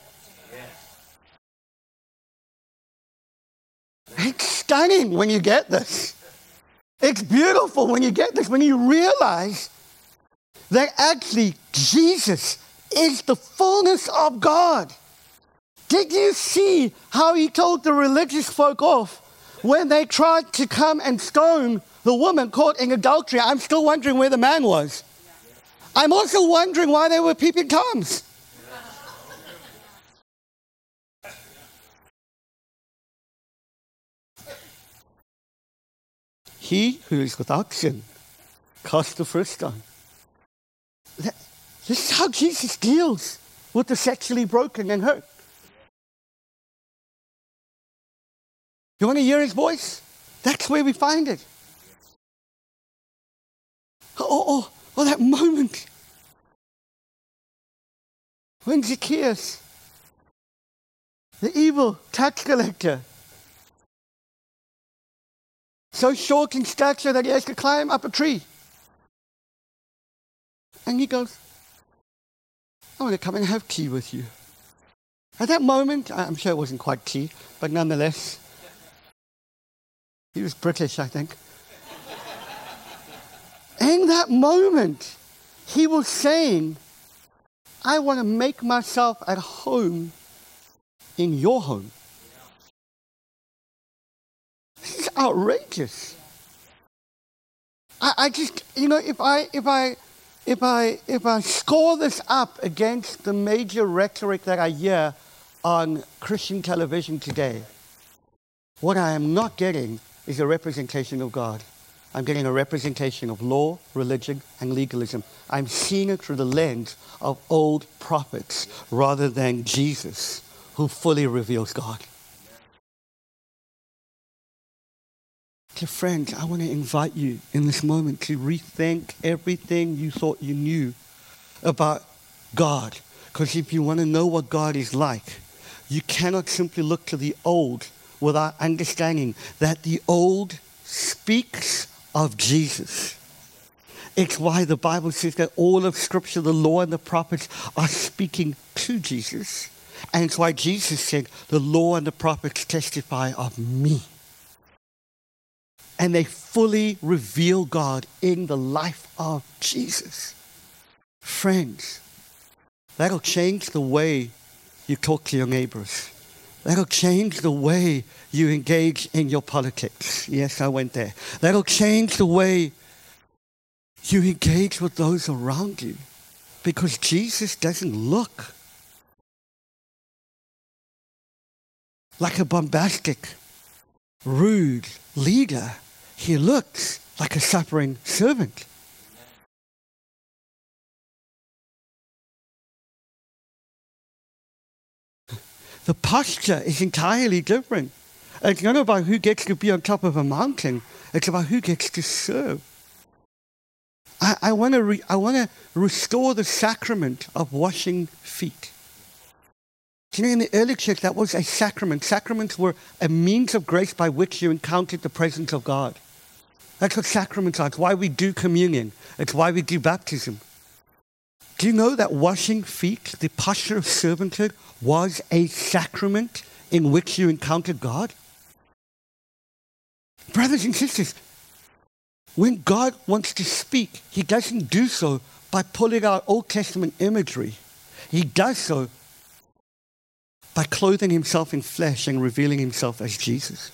It's stunning when you get this. It's beautiful when you get this, when you realize that actually Jesus is the fullness of God. Did you see how he told the religious folk off when they tried to come and stone the woman caught in adultery? I'm still wondering where the man was. I'm also wondering why they were peeping Toms. He who is without sin cast the first stone. This is how Jesus deals with the sexually broken and hurt. You want to hear his voice? That's where we find it. Oh, oh, oh, that moment when Zacchaeus, the evil tax collector, so short in stature that he has to climb up a tree, And he goes, I want to come and have tea with you. At that moment, I'm sure it wasn't quite tea, but nonetheless, he was British, I think. In that moment, he was saying, I want to make myself at home in your home. This is outrageous. I, I just, you know, if I, if I, if I, if I score this up against the major rhetoric that I hear on Christian television today, what I am not getting is a representation of God. I'm getting a representation of law, religion, and legalism. I'm seeing it through the lens of old prophets rather than Jesus, who fully reveals God. Dear friends, I want to invite you in this moment to rethink everything you thought you knew about God. Because if you want to know what God is like, you cannot simply look to the old without understanding that the old speaks of Jesus. It's why the Bible says that all of Scripture, the law and the prophets, are speaking to Jesus. And it's why Jesus said, the law and the prophets testify of me. And they fully reveal God in the life of Jesus. Friends, that'll change the way you talk to your neighbors. That'll change the way you engage in your politics. Yes, I went there. That'll change the way you engage with those around you. Because Jesus doesn't look like a bombastic, rude leader. He looks like a suffering servant. The posture is entirely different. It's not about who gets to be on top of a mountain. It's about who gets to serve. I, I want to re, I want to restore the sacrament of washing feet. You know, in the early church, that was a sacrament. Sacraments were a means of grace by which you encountered the presence of God. That's what sacraments are. It's why we do communion. It's why we do baptism. Do you know that washing feet, the posture of servanthood, was a sacrament in which you encountered God? Brothers and sisters, when God wants to speak, he doesn't do so by pulling out Old Testament imagery. He does so by clothing himself in flesh and revealing himself as Jesus.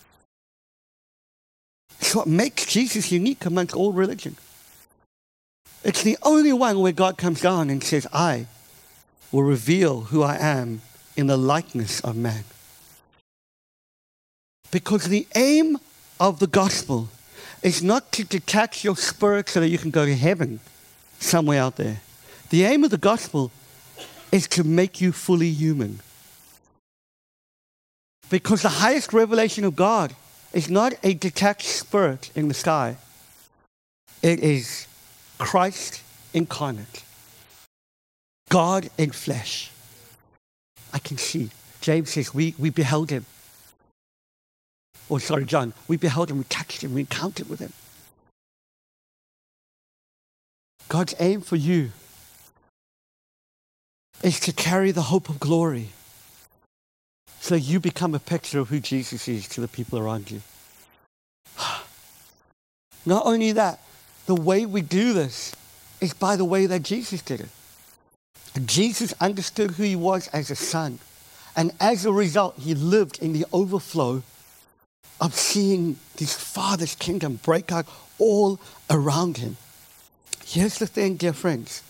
It's what makes Jesus unique amongst all religion. It's the only one where God comes down and says, I will reveal who I am in the likeness of man. Because the aim of the gospel is not to detach your spirit so that you can go to heaven somewhere out there. The aim of the gospel is to make you fully human. Because the highest revelation of God is not a detached spirit in the sky. It is Christ incarnate. God in flesh. I can see. James says, we, we beheld him. Oh, sorry, John. We beheld him, we touched him, we encountered with him. God's aim for you is to carry the hope of glory. So you become a picture of who Jesus is to the people around you. Not only that, the way we do this is by the way that Jesus did it. Jesus understood who he was as a son. And as a result, he lived in the overflow of seeing his Father's kingdom break out all around him. Here's the thing, dear friends.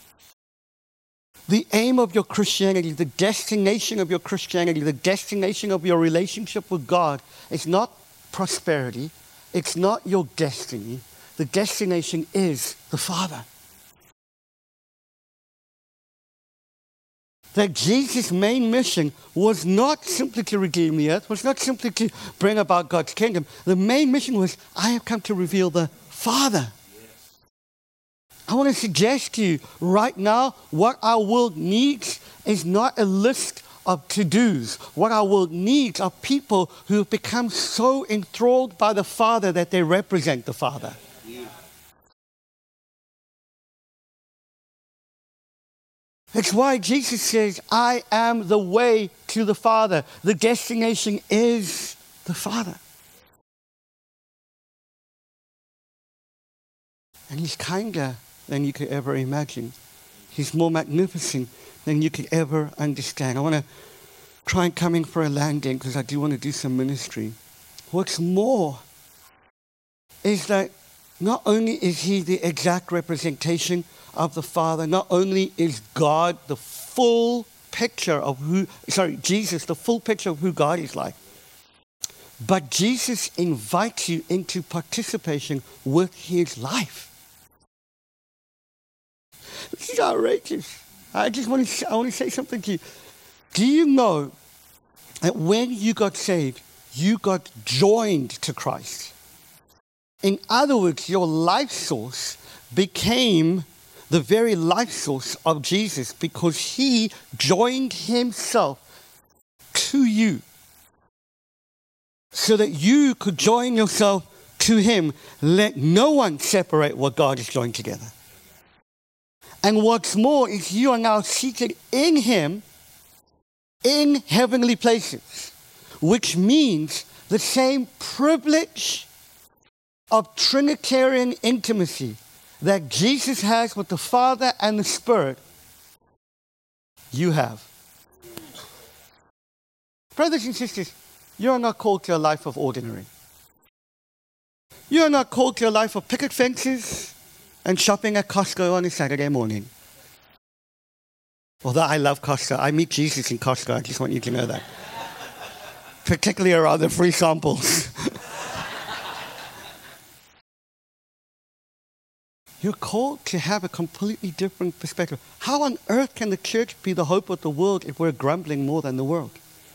The aim of your Christianity, the destination of your Christianity, the destination of your relationship with God is not prosperity. It's not your destiny. The destination is the Father. That Jesus' main mission was not simply to redeem the earth, was not simply to bring about God's kingdom. The main mission was, I have come to reveal the Father. I want to suggest to you right now, what our world needs is not a list of to-dos. What our world needs are people who have become so enthralled by the Father that they represent the Father. It's why Jesus says, I am the way to the Father. The destination is the Father. And he's kinder than you could ever imagine. He's more magnificent than you could ever understand. I want to try and come in for a landing because I do want to do some ministry. What's more is that not only is he the exact representation of the Father, not only is God the full picture of who, sorry, Jesus, the full picture of who God is like, but Jesus invites you into participation with his life. This is outrageous. I just want to, I want to say something to you. Do you know that when you got saved, you got joined to Christ? In other words, your life source became the very life source of Jesus because he joined himself to you so that you could join yourself to him. Let no one separate what God has joined together. And what's more is you are now seated in him in heavenly places, which means the same privilege of Trinitarian intimacy that Jesus has with the Father and the Spirit, you have. Brothers and sisters, you are not called to a life of ordinary. You are not called to a life of picket fences and shopping at Costco on a Saturday morning. Although I love Costco. I meet Jesus in Costco. I just want you to know that. Particularly around the free samples. You're called to have a completely different perspective. How on earth can the church be the hope of the world if we're grumbling more than the world?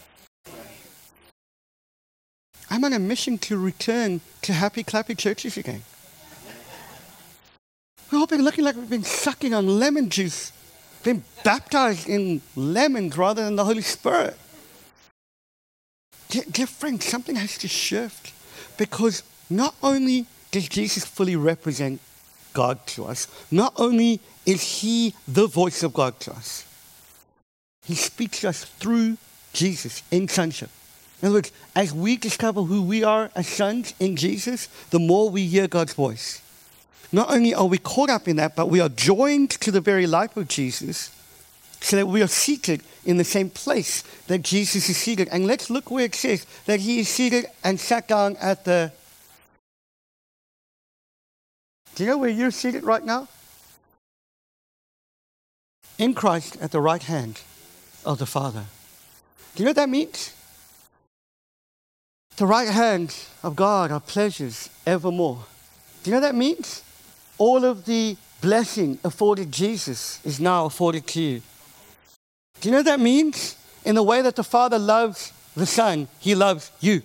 I'm on a mission to return to happy, clappy churches again. We've all been looking like we've been sucking on lemon juice, been baptized in lemons rather than the Holy Spirit. Dear, dear friends, something has to shift because not only does Jesus fully represent God to us, not only is he the voice of God to us, he speaks to us through Jesus in sonship. In other words, as we discover who we are as sons in Jesus, the more we hear God's voice. Not only are we caught up in that, but we are joined to the very life of Jesus so that we are seated in the same place that Jesus is seated. And let's look where it says that he is seated and sat down at the... Do you know where you're seated right now? In Christ at the right hand of the Father. Do you know what that means? The right hand of God are pleasures evermore. Do you know what that means? All of the blessing afforded Jesus is now afforded to you. Do you know what that means? In the way that the Father loves the Son, he loves you.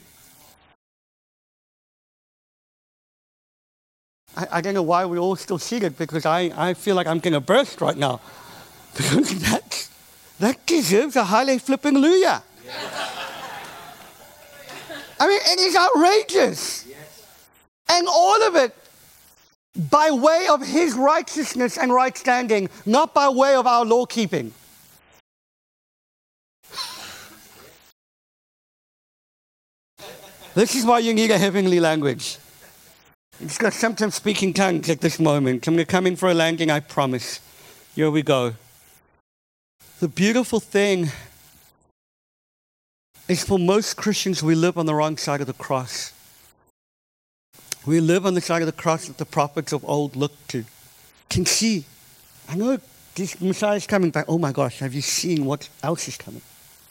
I, I don't know why we're all still seated because I, I feel like I'm going to burst right now. Because that, that deserves a highly flipping hallelujah. I mean, it is outrageous. Yes. And all of it by way of his righteousness and right standing, not by way of our law keeping. This is why you need a heavenly language. It's got sometimes speaking tongues at this moment. I'm going to come in for a landing, I promise. Here we go. The beautiful thing is for most Christians, we live on the wrong side of the cross. We live on the side of the cross that the prophets of old looked to. Can see. I know this Messiah is coming back. Oh my gosh, have you seen what else is coming?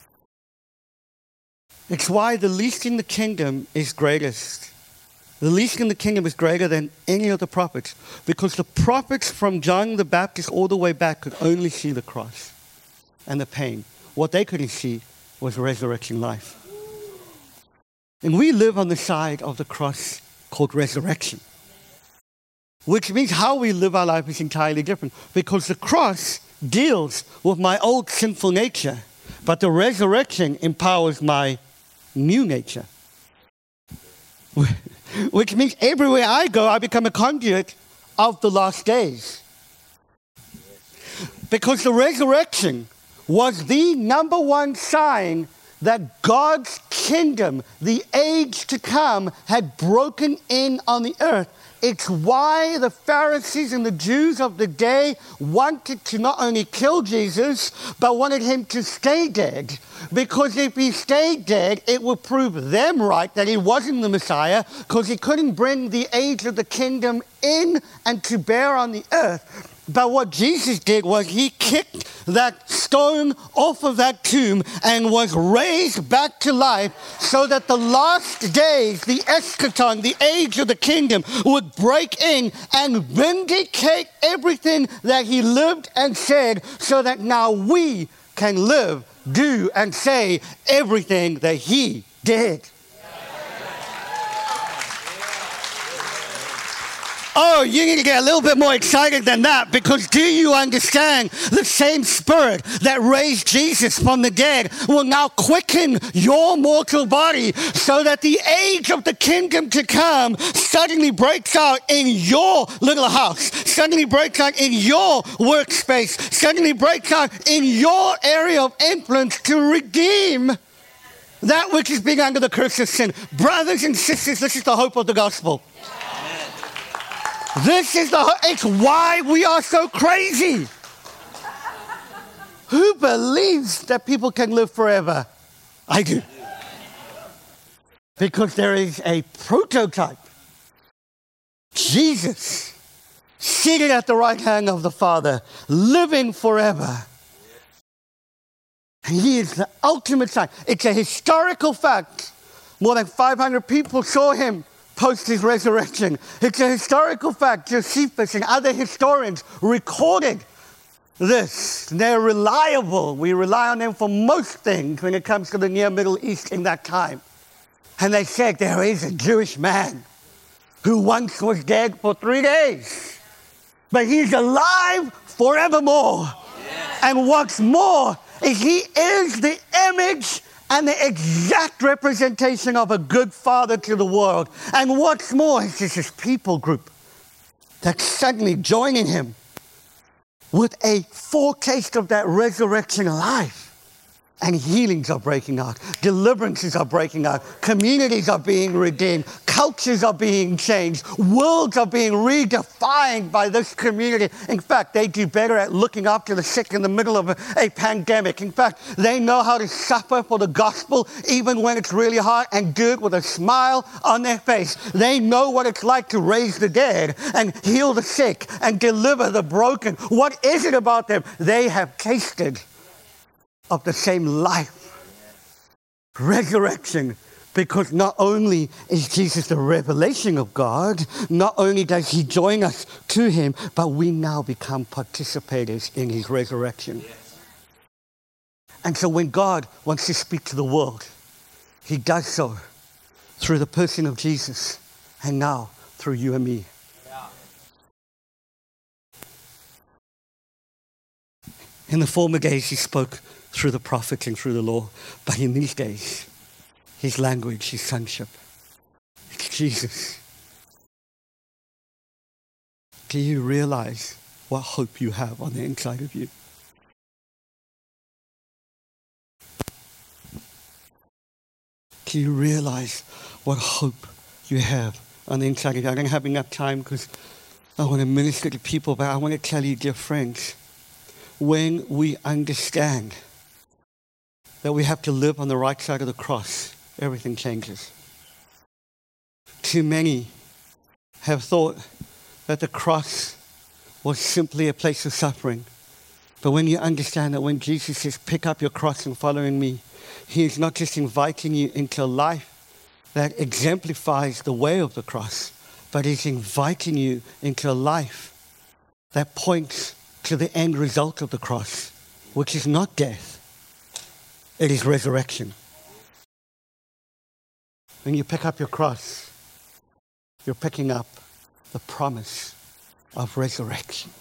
It's why the least in the kingdom is greatest. The least in the kingdom is greater than any of the prophets. Because the prophets from John the Baptist all the way back could only see the cross and the pain. What they couldn't see was resurrection life. And we live on the side of the cross called resurrection. Which means how we live our life is entirely different. Because the cross deals with my old sinful nature, but the resurrection empowers my new nature. Which means everywhere I go, I become a conduit of the last days. Because the resurrection was the number one sign that God's kingdom, the age to come, had broken in on the earth. It's why the Pharisees and the Jews of the day wanted to not only kill Jesus, but wanted him to stay dead. Because if he stayed dead, it would prove them right that he wasn't the Messiah, because he couldn't bring the age of the kingdom in and to bear on the earth. But what Jesus did was he kicked that stone off of that tomb and was raised back to life so that the last days, the eschaton, the age of the kingdom, would break in and vindicate everything that he lived and said, so that now we can live, do, and say everything that he did. Oh, you need to get a little bit more excited than that, because do you understand the same Spirit that raised Jesus from the dead will now quicken your mortal body so that the age of the kingdom to come suddenly breaks out in your little house, suddenly breaks out in your workspace, suddenly breaks out in your area of influence to redeem that which is being under the curse of sin. Brothers and sisters, this is the hope of the gospel. This is the, it's why we are so crazy. Who believes that people can live forever? I do. Because there is a prototype. Jesus, seated at the right hand of the Father, living forever. And he is the ultimate sign. It's a historical fact. More than five hundred people saw him post his resurrection. It's a historical fact. Josephus and other historians recorded this. They're reliable. We rely on them for most things when it comes to the near Middle East in that time. And they said there is a Jewish man who once was dead for three days, but he's alive forevermore. Yes. And what's more is he is the image and the exact representation of a good father to the world. And what's more is this people group that's suddenly joining him with a foretaste of that resurrection life. And healings are breaking out. Deliverances are breaking out. Communities are being redeemed. Cultures are being changed. Worlds are being redefined by this community. In fact, they do better at looking after the sick in the middle of a, a pandemic. In fact, they know how to suffer for the gospel even when it's really hard, and do it with a smile on their face. They know what it's like to raise the dead and heal the sick and deliver the broken. What is it about them? They have tasted of the same life, resurrection, because not only is Jesus the revelation of God, not only does he join us to him, but we now become participators in his resurrection. Yes. And so when God wants to speak to the world, he does so through the person of Jesus, and now through you and me. Yeah. In the former days, he spoke through the prophets and through the law. But in these days, his language, his sonship, it's Jesus. Do you realize what hope you have on the inside of you? Do you realize what hope you have on the inside of you? I don't have enough time because I want to minister to people, but I want to tell you, dear friends, when we understand that we have to live on the right side of the cross, everything changes. Too many have thought that the cross was simply a place of suffering. But when you understand that when Jesus says, pick up your cross and following me, he is not just inviting you into a life that exemplifies the way of the cross, but he's inviting you into a life that points to the end result of the cross, which is not death. It is resurrection. When you pick up your cross, you're picking up the promise of resurrection.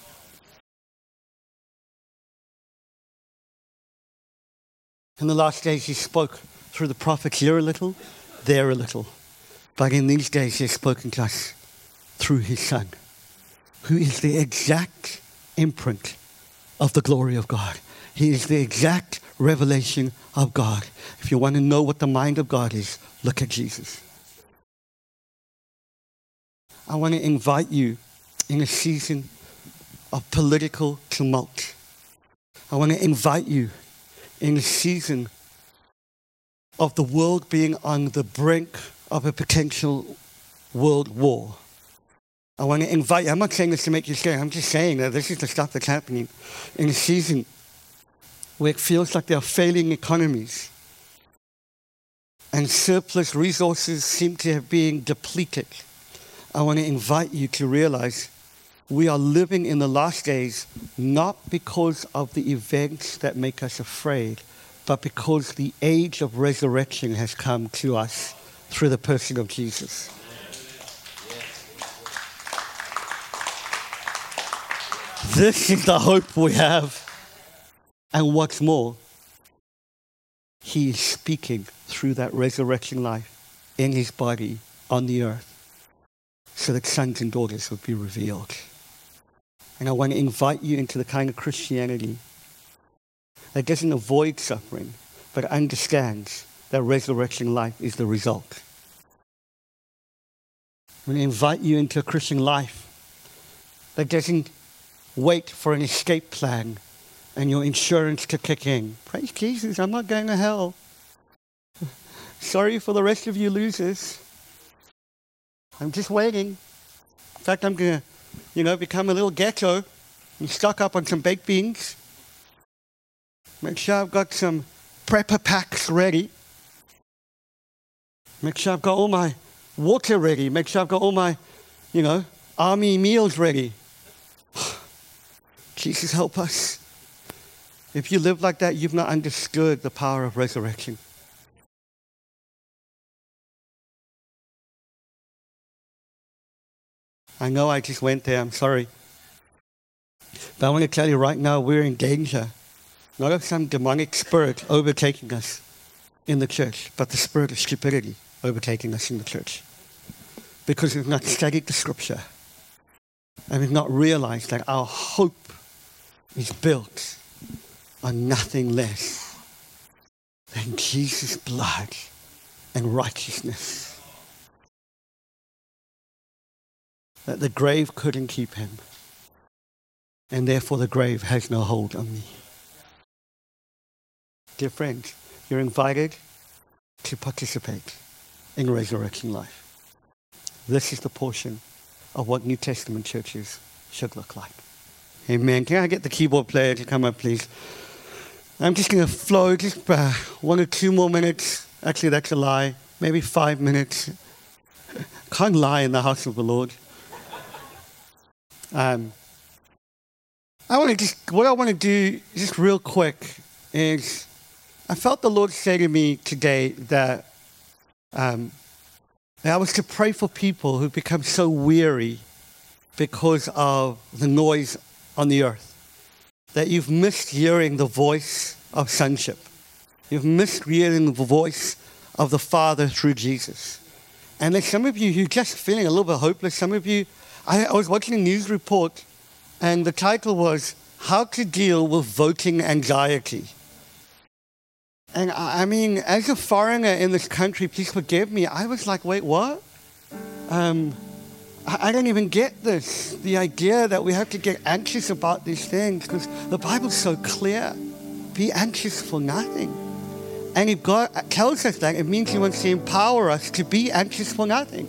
In the last days, he spoke through the prophets here a little, there a little. But in these days, he has spoken to us through his Son, who is the exact imprint of the glory of God. He is the exact revelation of God. If you want to know what the mind of God is, look at Jesus. I want to invite you in a season of political tumult. I want to invite you in a season of the world being on the brink of a potential world war. I want to invite you, I'm not saying this to make you scared, I'm just saying that this is the stuff that's happening in a season where it feels like there are failing economies and surplus resources seem to have been depleted. I want to invite you to realize we are living in the last days not because of the events that make us afraid, but because the age of resurrection has come to us through the person of Jesus. This is the hope we have. And what's more, he is speaking through that resurrection life in his body on the earth so that sons and daughters would be revealed. And I want to invite you into the kind of Christianity that doesn't avoid suffering, but understands that resurrection life is the result. I want to invite you into a Christian life that doesn't wait for an escape plan and your insurance to kick in. Praise Jesus, I'm not going to hell. Sorry for the rest of you losers. I'm just waiting. In fact, I'm going to, you know, become a little ghetto and stock up on some baked beans. Make sure I've got some prepper packs ready. Make sure I've got all my water ready. Make sure I've got all my, you know, army meals ready. Jesus, help us. If you live like that, you've not understood the power of resurrection. I know I just went there, I'm sorry. But I want to tell you right now, we're in danger. Not of some demonic spirit overtaking us in the church, but the spirit of stupidity overtaking us in the church. Because we've not studied the scripture. And we've not realized that our hope is built on nothing less than Jesus' blood and righteousness. That the grave couldn't keep him. And therefore the grave has no hold on me. Dear friends, you're invited to participate in resurrection life. This is the portion of what New Testament churches should look like. Amen. Can I get the keyboard player to come up, please? I'm just going to flow just uh, one or two more minutes. Actually, that's a lie. Maybe five minutes. Can't lie in the house of the Lord. Um, I want to just, what I want to do, just real quick, is I felt the Lord say to me today that, um, that I was to pray for people who become so weary because of the noise on the earth, that you've missed hearing the voice of sonship. You've missed hearing the voice of the Father through Jesus. And there's some of you who are just feeling a little bit hopeless. Some of you, I, I was watching a news report, and the title was, How to Deal with Voting Anxiety. And I, I mean, as a foreigner in this country, please forgive me, I was like, wait, what? Um, I, I don't even get this. The idea that we have to get anxious about these things, because the Bible's so clear. Be anxious for nothing. And if God tells us that, it means he wants to empower us to be anxious for nothing.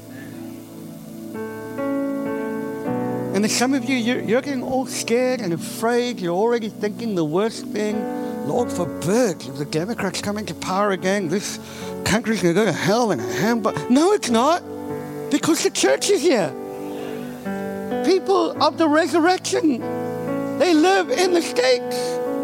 And there's some of you, you're, you're getting all scared and afraid. You're already thinking the worst thing. Lord forbid, if the Democrats come into power again, this country's going to go to hell in a handbag. No, it's not. Because the church is here. People of the resurrection, they live in the States.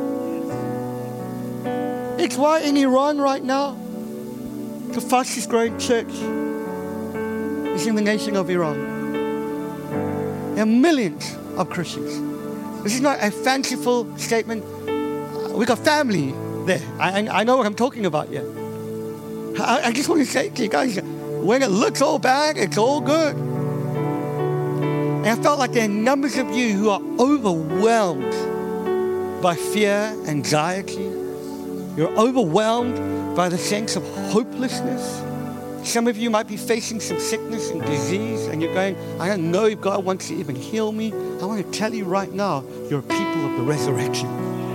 It's why in Iran right now, the fastest growing church is in the nation of Iran. There are millions of Christians. This is not a fanciful statement. We got family there. I, I know what I'm talking about here. I, I just want to say to you guys, when it looks all bad, it's all good. And I felt like there are numbers of you who are overwhelmed by fear, anxiety. You're overwhelmed by the sense of hopelessness. Some of you might be facing some sickness and disease, and you're going, I don't know if God wants to even heal me. I want to tell you right now, you're a people of the resurrection.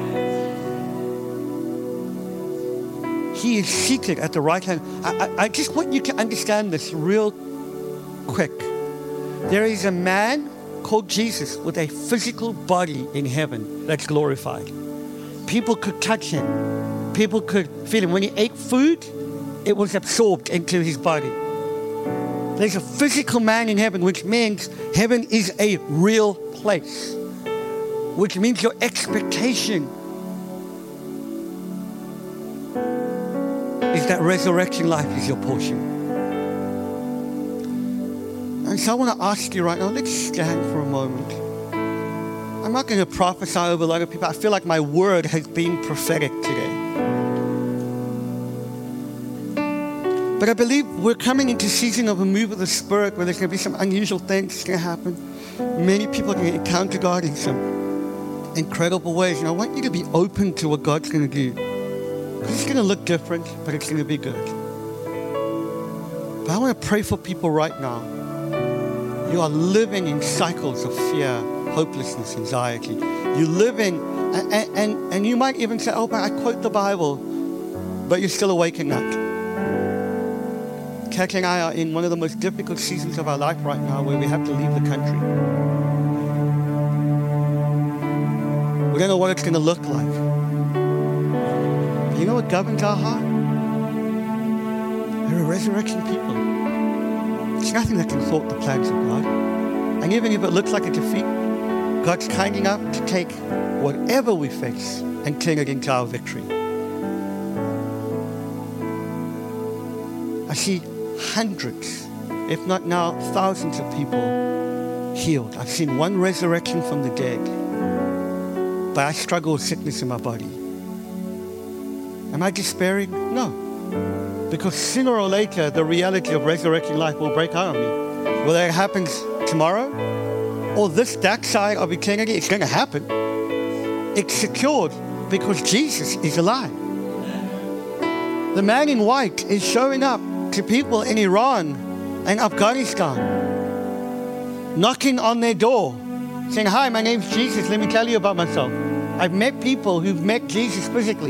He is seated at the right hand. I, I, I just want you to understand this real quick. There is a man called Jesus with a physical body in heaven that's glorified. People could touch him. People could feel him. When he ate food, it was absorbed into his body. There's a physical man in heaven, which means heaven is a real place, which means your expectation is that resurrection life is your portion. And so I want to ask you right now, let's stand for a moment. I'm not going to prophesy over a lot of people. I feel like my word has been prophetic today. But I believe we're coming into a season of a move of the Spirit where there's going to be some unusual things going to happen. Many people are going to encounter God in some incredible ways. And I want you to be open to what God's going to do. Because it's going to look different, but it's going to be good. But I want to pray for people right now. You are living in cycles of fear, hopelessness, anxiety. You live in, and, and, and you might even say, oh, but I quote the Bible, but you're still awake at night. Kat and I are in one of the most difficult seasons of our life right now where we have to leave the country. We don't know what it's going to look like. But you know what governs our heart? We're a resurrection people. There's nothing that can thwart the plans of God. And even if it looks like a defeat, God's kind enough to take whatever we face and turn it into our victory. I see hundreds, if not now thousands of people healed. I've seen one resurrection from the dead, but I struggle with sickness in my body. Am I despairing? No. Because sooner or later, the reality of resurrecting life will break out on me. Whether it happens tomorrow or this dark side of eternity, it's going to happen. It's secured because Jesus is alive. The man in white is showing up to people in Iran and Afghanistan, knocking on their door, saying, hi, my name's Jesus, let me tell you about myself. I've met people who've met Jesus physically.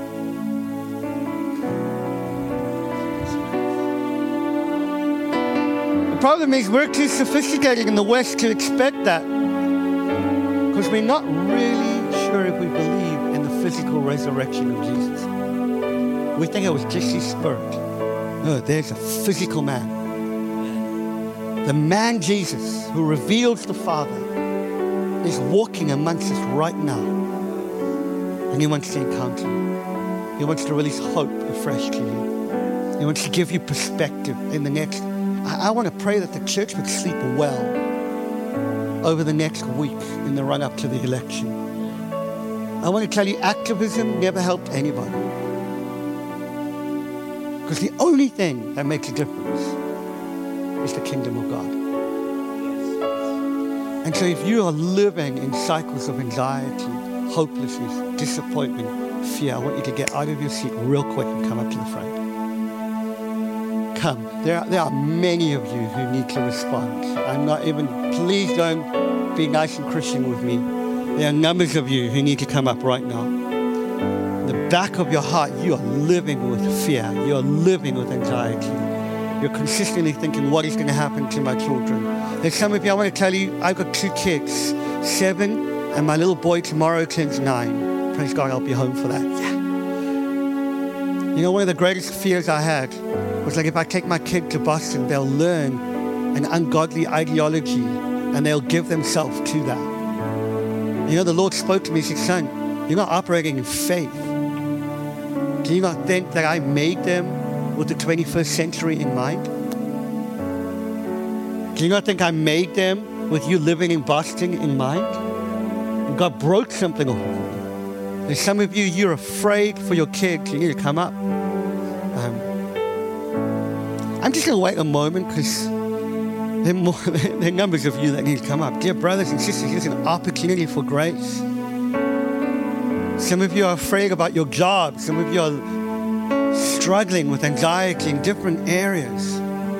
The problem is we're too sophisticated in the West to expect that, because we're not really sure if we believe in the physical resurrection of Jesus. We think it was just his spirit. No, there's a physical man. The man Jesus who reveals the Father is walking amongst us right now. And he wants to encounter you. He wants to release hope afresh to you. He wants to give you perspective in the next. I, I want to pray that the church would sleep well over the next week in the run-up to the election. I want to tell you, activism never helped anybody. Because the only thing that makes a difference is the kingdom of God. And so if you are living in cycles of anxiety, hopelessness, disappointment, fear, I want you to get out of your seat real quick and come up to the front. Come. There are, there are many of you who need to respond. I'm not even, please don't be nice and Christian with me. There are numbers of you who need to come up right now. The back of your heart, you are living with fear. You are living with anxiety. You're consistently thinking, what is going to happen to my children? There's some of you, I want to tell you, I've got two kids, seven, and my little boy tomorrow turns nine. Praise God, I'll be home for that. Yeah. You know, one of the greatest fears I had was like, if I take my kid to Boston, they'll learn an ungodly ideology and they'll give themselves to that. You know, the Lord spoke to me, he said, son, you're not operating in faith. Do you not think that I made them with the twenty-first century in mind? Do you not think I made them with you living in Boston in mind? And God broke something off of you. And some of you, you're afraid for your kids. You need to come up. Um, I'm just going to wait a moment because there, there are numbers of you that need to come up. Dear brothers and sisters, here's an opportunity for grace. Some of you are afraid about your job. Some of you are struggling with anxiety in different areas.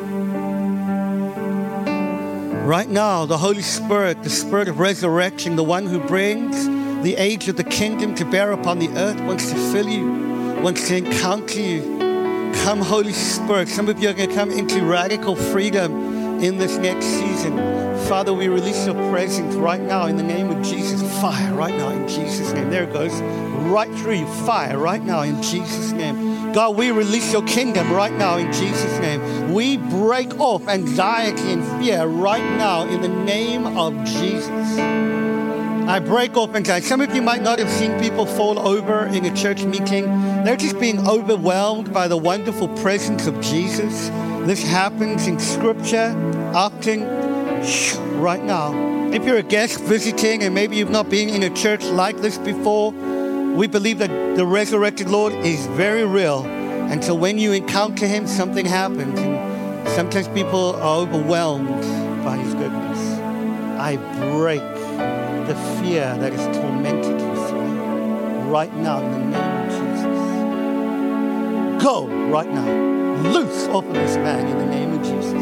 Right now, the Holy Spirit, the Spirit of resurrection, the one who brings the age of the kingdom to bear upon the earth, wants to fill you, wants to encounter you. Come, Holy Spirit. Some of you are going to come into radical freedom in this next season. Father, we release your presence right now in the name of Jesus. Fire right now in Jesus' name. There it goes. Right through you. Fire right now in Jesus' name. God, we release your kingdom right now in Jesus' name. We break off anxiety and fear right now in the name of Jesus. I break off anxiety. Some of you might not have seen people fall over in a church meeting. They're just being overwhelmed by the wonderful presence of Jesus. This happens in Scripture often. Right now. If you're a guest visiting and maybe you've not been in a church like this before, we believe that the resurrected Lord is very real. And so when you encounter him, something happens. And sometimes people are overwhelmed by his goodness. I break the fear that has tormented you through right now in the name of Jesus. Go right now. Loose off of this man in the name of Jesus.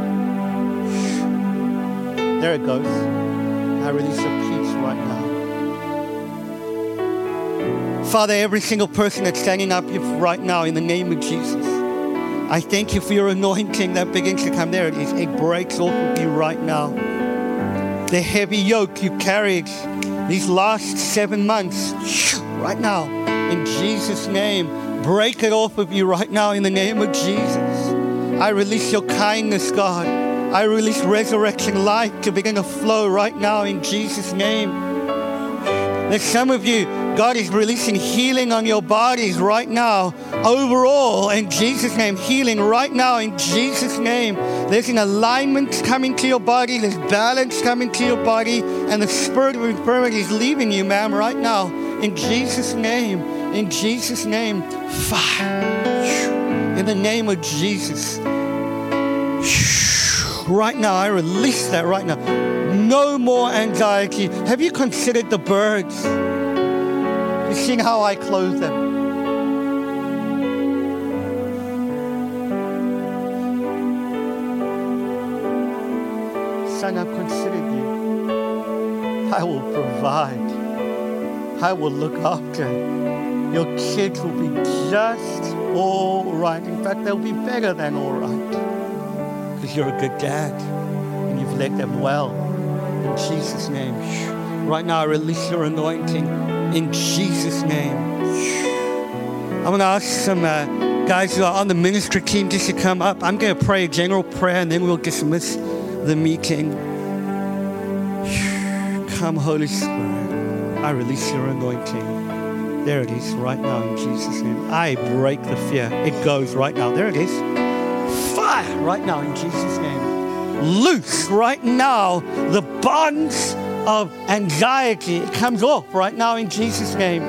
There it goes. I release your peace right now. Father, every single person that's standing up right now in the name of Jesus, I thank you for your anointing that begins to come. There it is. It breaks off of you right now. The heavy yoke you carried these last seven months, right now, in Jesus' name, break it off of you right now in the name of Jesus. I release your kindness, God. I release resurrection life to begin to flow right now in Jesus' name. There's some of you, God is releasing healing on your bodies right now. Overall, in Jesus' name, healing right now in Jesus' name. There's an alignment coming to your body. There's balance coming to your body. And the spirit of infirmity is leaving you, ma'am, right now. In Jesus' name. In Jesus' name. Fire. In the name of Jesus. Right now, I release that right now. No more anxiety. Have you considered the birds? You've seen how I clothe them. Son, I've considered you. I will provide. I will look after. Your kids will be just all right. In fact, they'll be better than all right. Because you're a good dad and you've led them well. In Jesus' name. Right now, I release your anointing in Jesus' name. I'm going to ask some uh, guys who are on the ministry team just to come up. I'm going to pray a general prayer and then we'll dismiss the meeting. Come, Holy Spirit. I release your anointing. There it is right now in Jesus' name. I break the fear. It goes right now. There it is. Fire right now in Jesus' name. Loose right now the bonds of anxiety. It comes off right now in Jesus' name.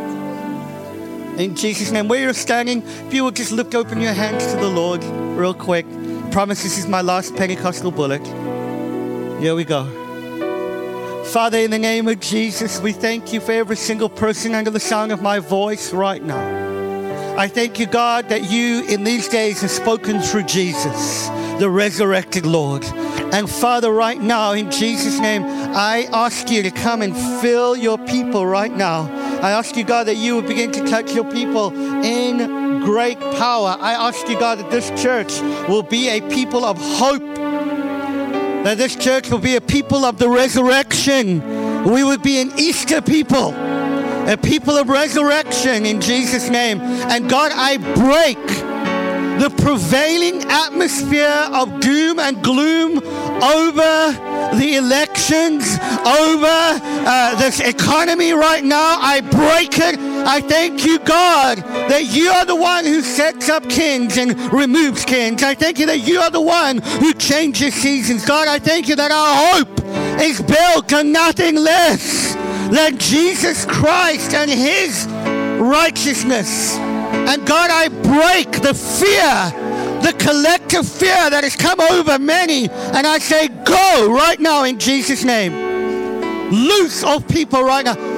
In Jesus' name. Where you're standing, if you will just lift open your hands to the Lord real quick. Promise this is my last Pentecostal bullet. Here we go. Father, in the name of Jesus, we thank you for every single person under the sound of my voice right now. I thank you, God, that you in these days have spoken through Jesus, the resurrected Lord. And Father, right now, in Jesus' name, I ask you to come and fill your people right now. I ask you, God, that you would begin to touch your people in great power. I ask you, God, that this church will be a people of hope. That this church will be a people of the resurrection. We would be an Easter people. A people of resurrection in Jesus' name. And God, I break the prevailing atmosphere of doom and gloom over the elections, over uh, this economy right now. I break it. I thank you, God, that you are the one who sets up kings and removes kings. I thank you that you are the one who changes seasons. God, I thank you that our hope is built on nothing less than Jesus Christ and his righteousness. And God, I break the fear, the collective fear that has come over many. And I say, go right now in Jesus' name. Loose of people right now.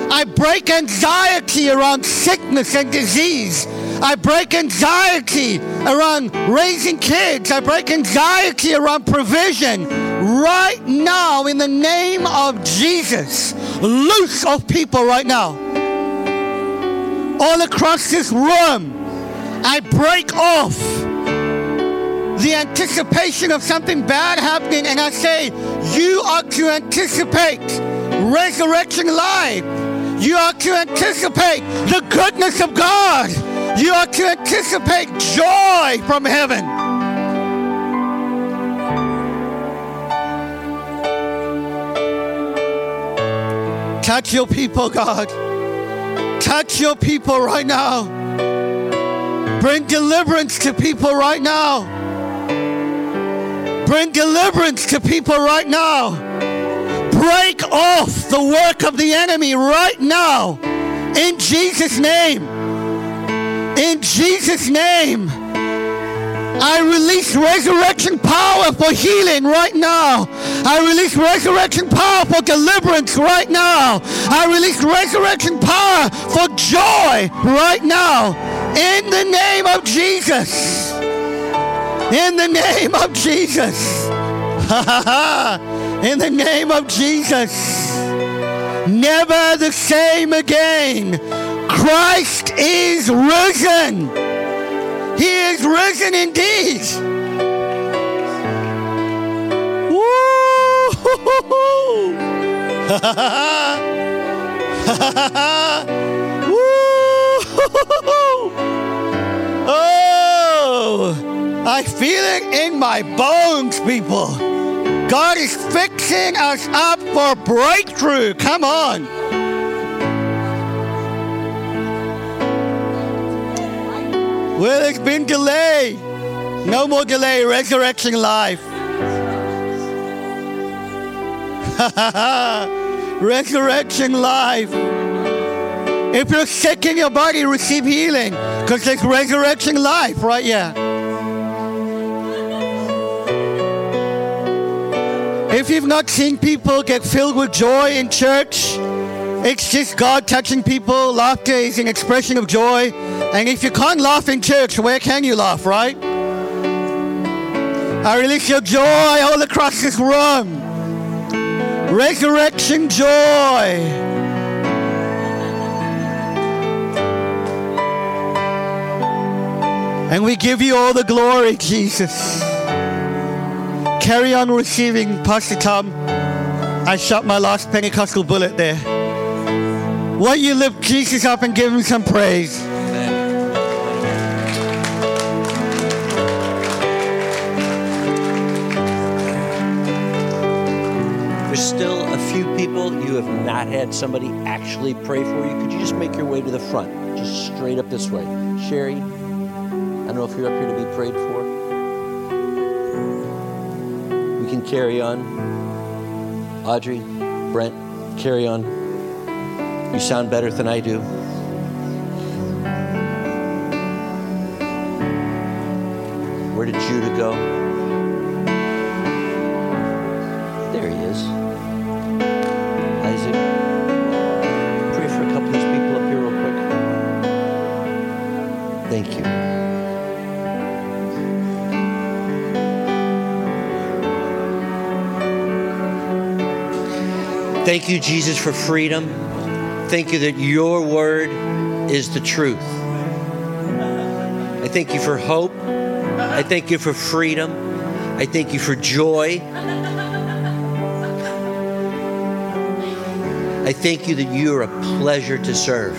I break anxiety around sickness and disease. I break anxiety around raising kids. I break anxiety around provision. Right now, in the name of Jesus, loose off people right now. All across this room, I break off the anticipation of something bad happening, and I say, you are to anticipate resurrection life. You are to anticipate the goodness of God. You are to anticipate joy from heaven. Touch your people, God. Touch your people right now. Bring deliverance to people right now. Bring deliverance to people right now. Break off the work of the enemy right now. In Jesus' name. In Jesus' name. I release resurrection power for healing right now. I release resurrection power for deliverance right now. I release resurrection power for joy right now. In the name of Jesus. In the name of Jesus. In the name of Jesus. Never the same again. Christ is risen. He is risen indeed. Woo! Woo! Oh, I feel it in my bones, people. God is fixing us up for breakthrough. Come on. Well, there's been delay. No more delay. Resurrection life. Resurrection life. If you're sick in your body, receive healing, because there's resurrection life right here. If you've not seen people get filled with joy in church, it's just God touching people. Laughter is an expression of joy. And if you can't laugh in church, where can you laugh, right? I release your joy all across this room. Resurrection joy. And we give you all the glory, Jesus. Carry on receiving, Pastor Tom. I shot my last Pentecostal bullet there. Why don't you lift Jesus up and give him some praise? There's still a few people you have not had somebody actually pray for you. Could you just make your way to the front? Just straight up this way. Sherry, I don't know if you're up here to be prayed for. We can carry on. Audrey, Brent, carry on. You sound better than I do. Where did Judah go? There he is. Isaac, pray for a couple of these people up here real quick. Thank you. Thank you, Jesus, for freedom. Thank you that your word is the truth. I thank you for hope. I thank you for freedom. I thank you for joy. I thank you that you are a pleasure to serve.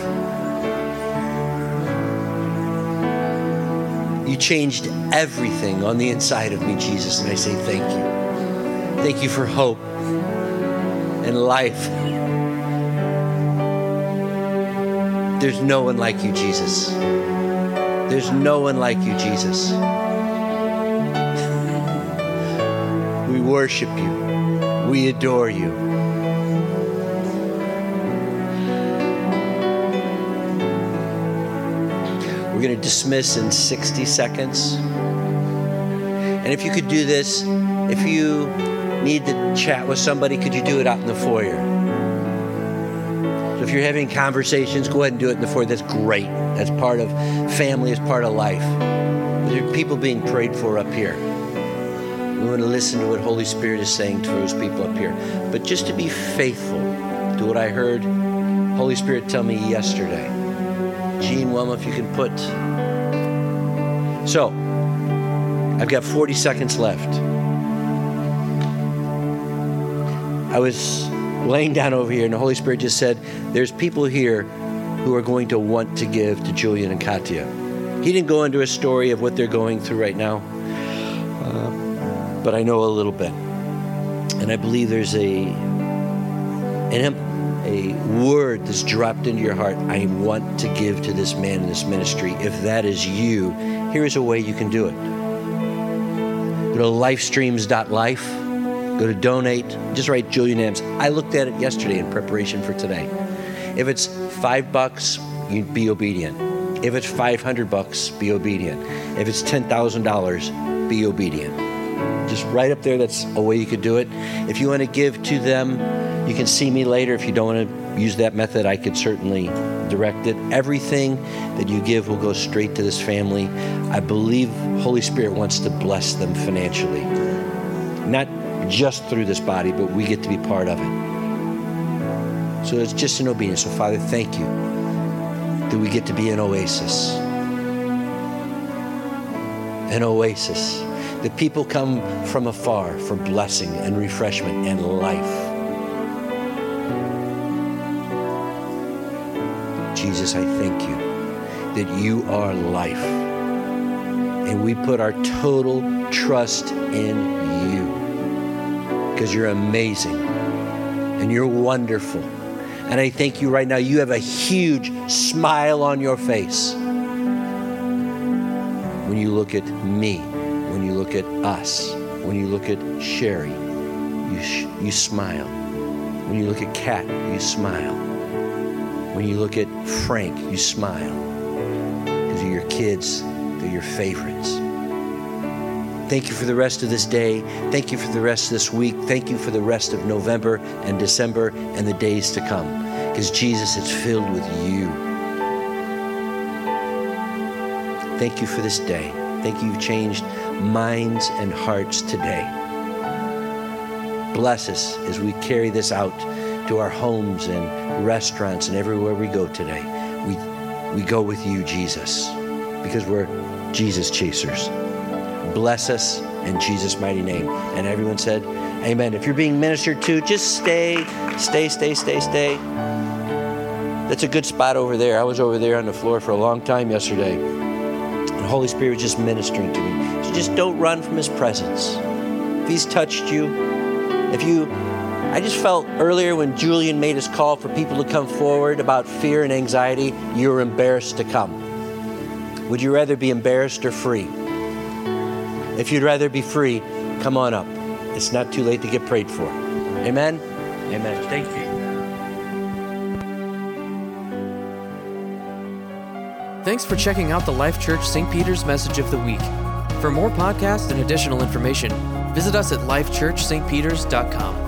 You changed everything on the inside of me, Jesus, and I say thank you. Thank you for hope and life. There's no one like you, Jesus. There's no one like you, Jesus. We worship you. We adore you. We're going to dismiss in sixty seconds. And if you could do this, if you need to chat with somebody, could you do it out in the foyer? if you're having conversations, go ahead and do it in the foyer. That's great. That's part of family, it's part of life. There are people being prayed for up here. We want to listen to what Holy Spirit is saying to those people up here. But just to be faithful to what I heard Holy Spirit tell me yesterday. Gene, Wilma, if you can put. So, I've got forty seconds left. I was laying down over here and the Holy Spirit just said, there's people here who are going to want to give to Julian and Katya. He didn't go into a story of what they're going through right now, uh, but I know a little bit. And I believe there's a, an, a word that's dropped into your heart. I want to give to this man in this ministry. If that is you, here's a way you can do it. Go to lifestreams dot life. Go to donate. Just write Julian Adams. I looked at it yesterday in preparation for today. If it's five bucks, you be obedient. If it's five hundred bucks, be obedient. If it's ten thousand dollars, be obedient. Just right up there, that's a way you could do it. If you want to give to them, you can see me later. If you don't want to use that method, I could certainly direct it. Everything that you give will go straight to this family. I believe Holy Spirit wants to bless them financially. Not just through this body, but we get to be part of it. So it's just an obedience. So Father, thank you that we get to be an oasis. An oasis. That people come from afar for blessing and refreshment and life. Jesus, I thank you that you are life. And we put our total trust in you. Because you're amazing and you're wonderful. And I thank you right now, you have a huge smile on your face. When you look at me, when you look at us, when you look at Sherry, you, sh- you smile. When you look at Kat, you smile. When you look at Frank, you smile. Because they're your kids, they're your favorites. Thank you for the rest of this day. Thank you for the rest of this week. Thank you for the rest of November and December and the days to come. Because Jesus, it's filled with you. Thank you for this day. Thank you, you've changed minds and hearts today. Bless us as we carry this out to our homes and restaurants and everywhere we go today. We, we go with you, Jesus, because we're Jesus chasers. Bless us in Jesus' mighty name. And everyone said, amen. If you're being ministered to, just stay, stay, stay, stay, stay. That's a good spot over there. I was over there on the floor for a long time yesterday. And the Holy Spirit was just ministering to me. So just don't run from his presence. If he's touched you, if you, I just felt earlier when Julian made his call for people to come forward about fear and anxiety, you were embarrassed to come. Would you rather be embarrassed or free? If you'd rather be free, come on up. It's not too late to get prayed for. Amen? Amen. Thank you. Thanks for checking out the Life Church Saint Peter's Message of the Week. For more podcasts and additional information, visit us at life church st peters dot com.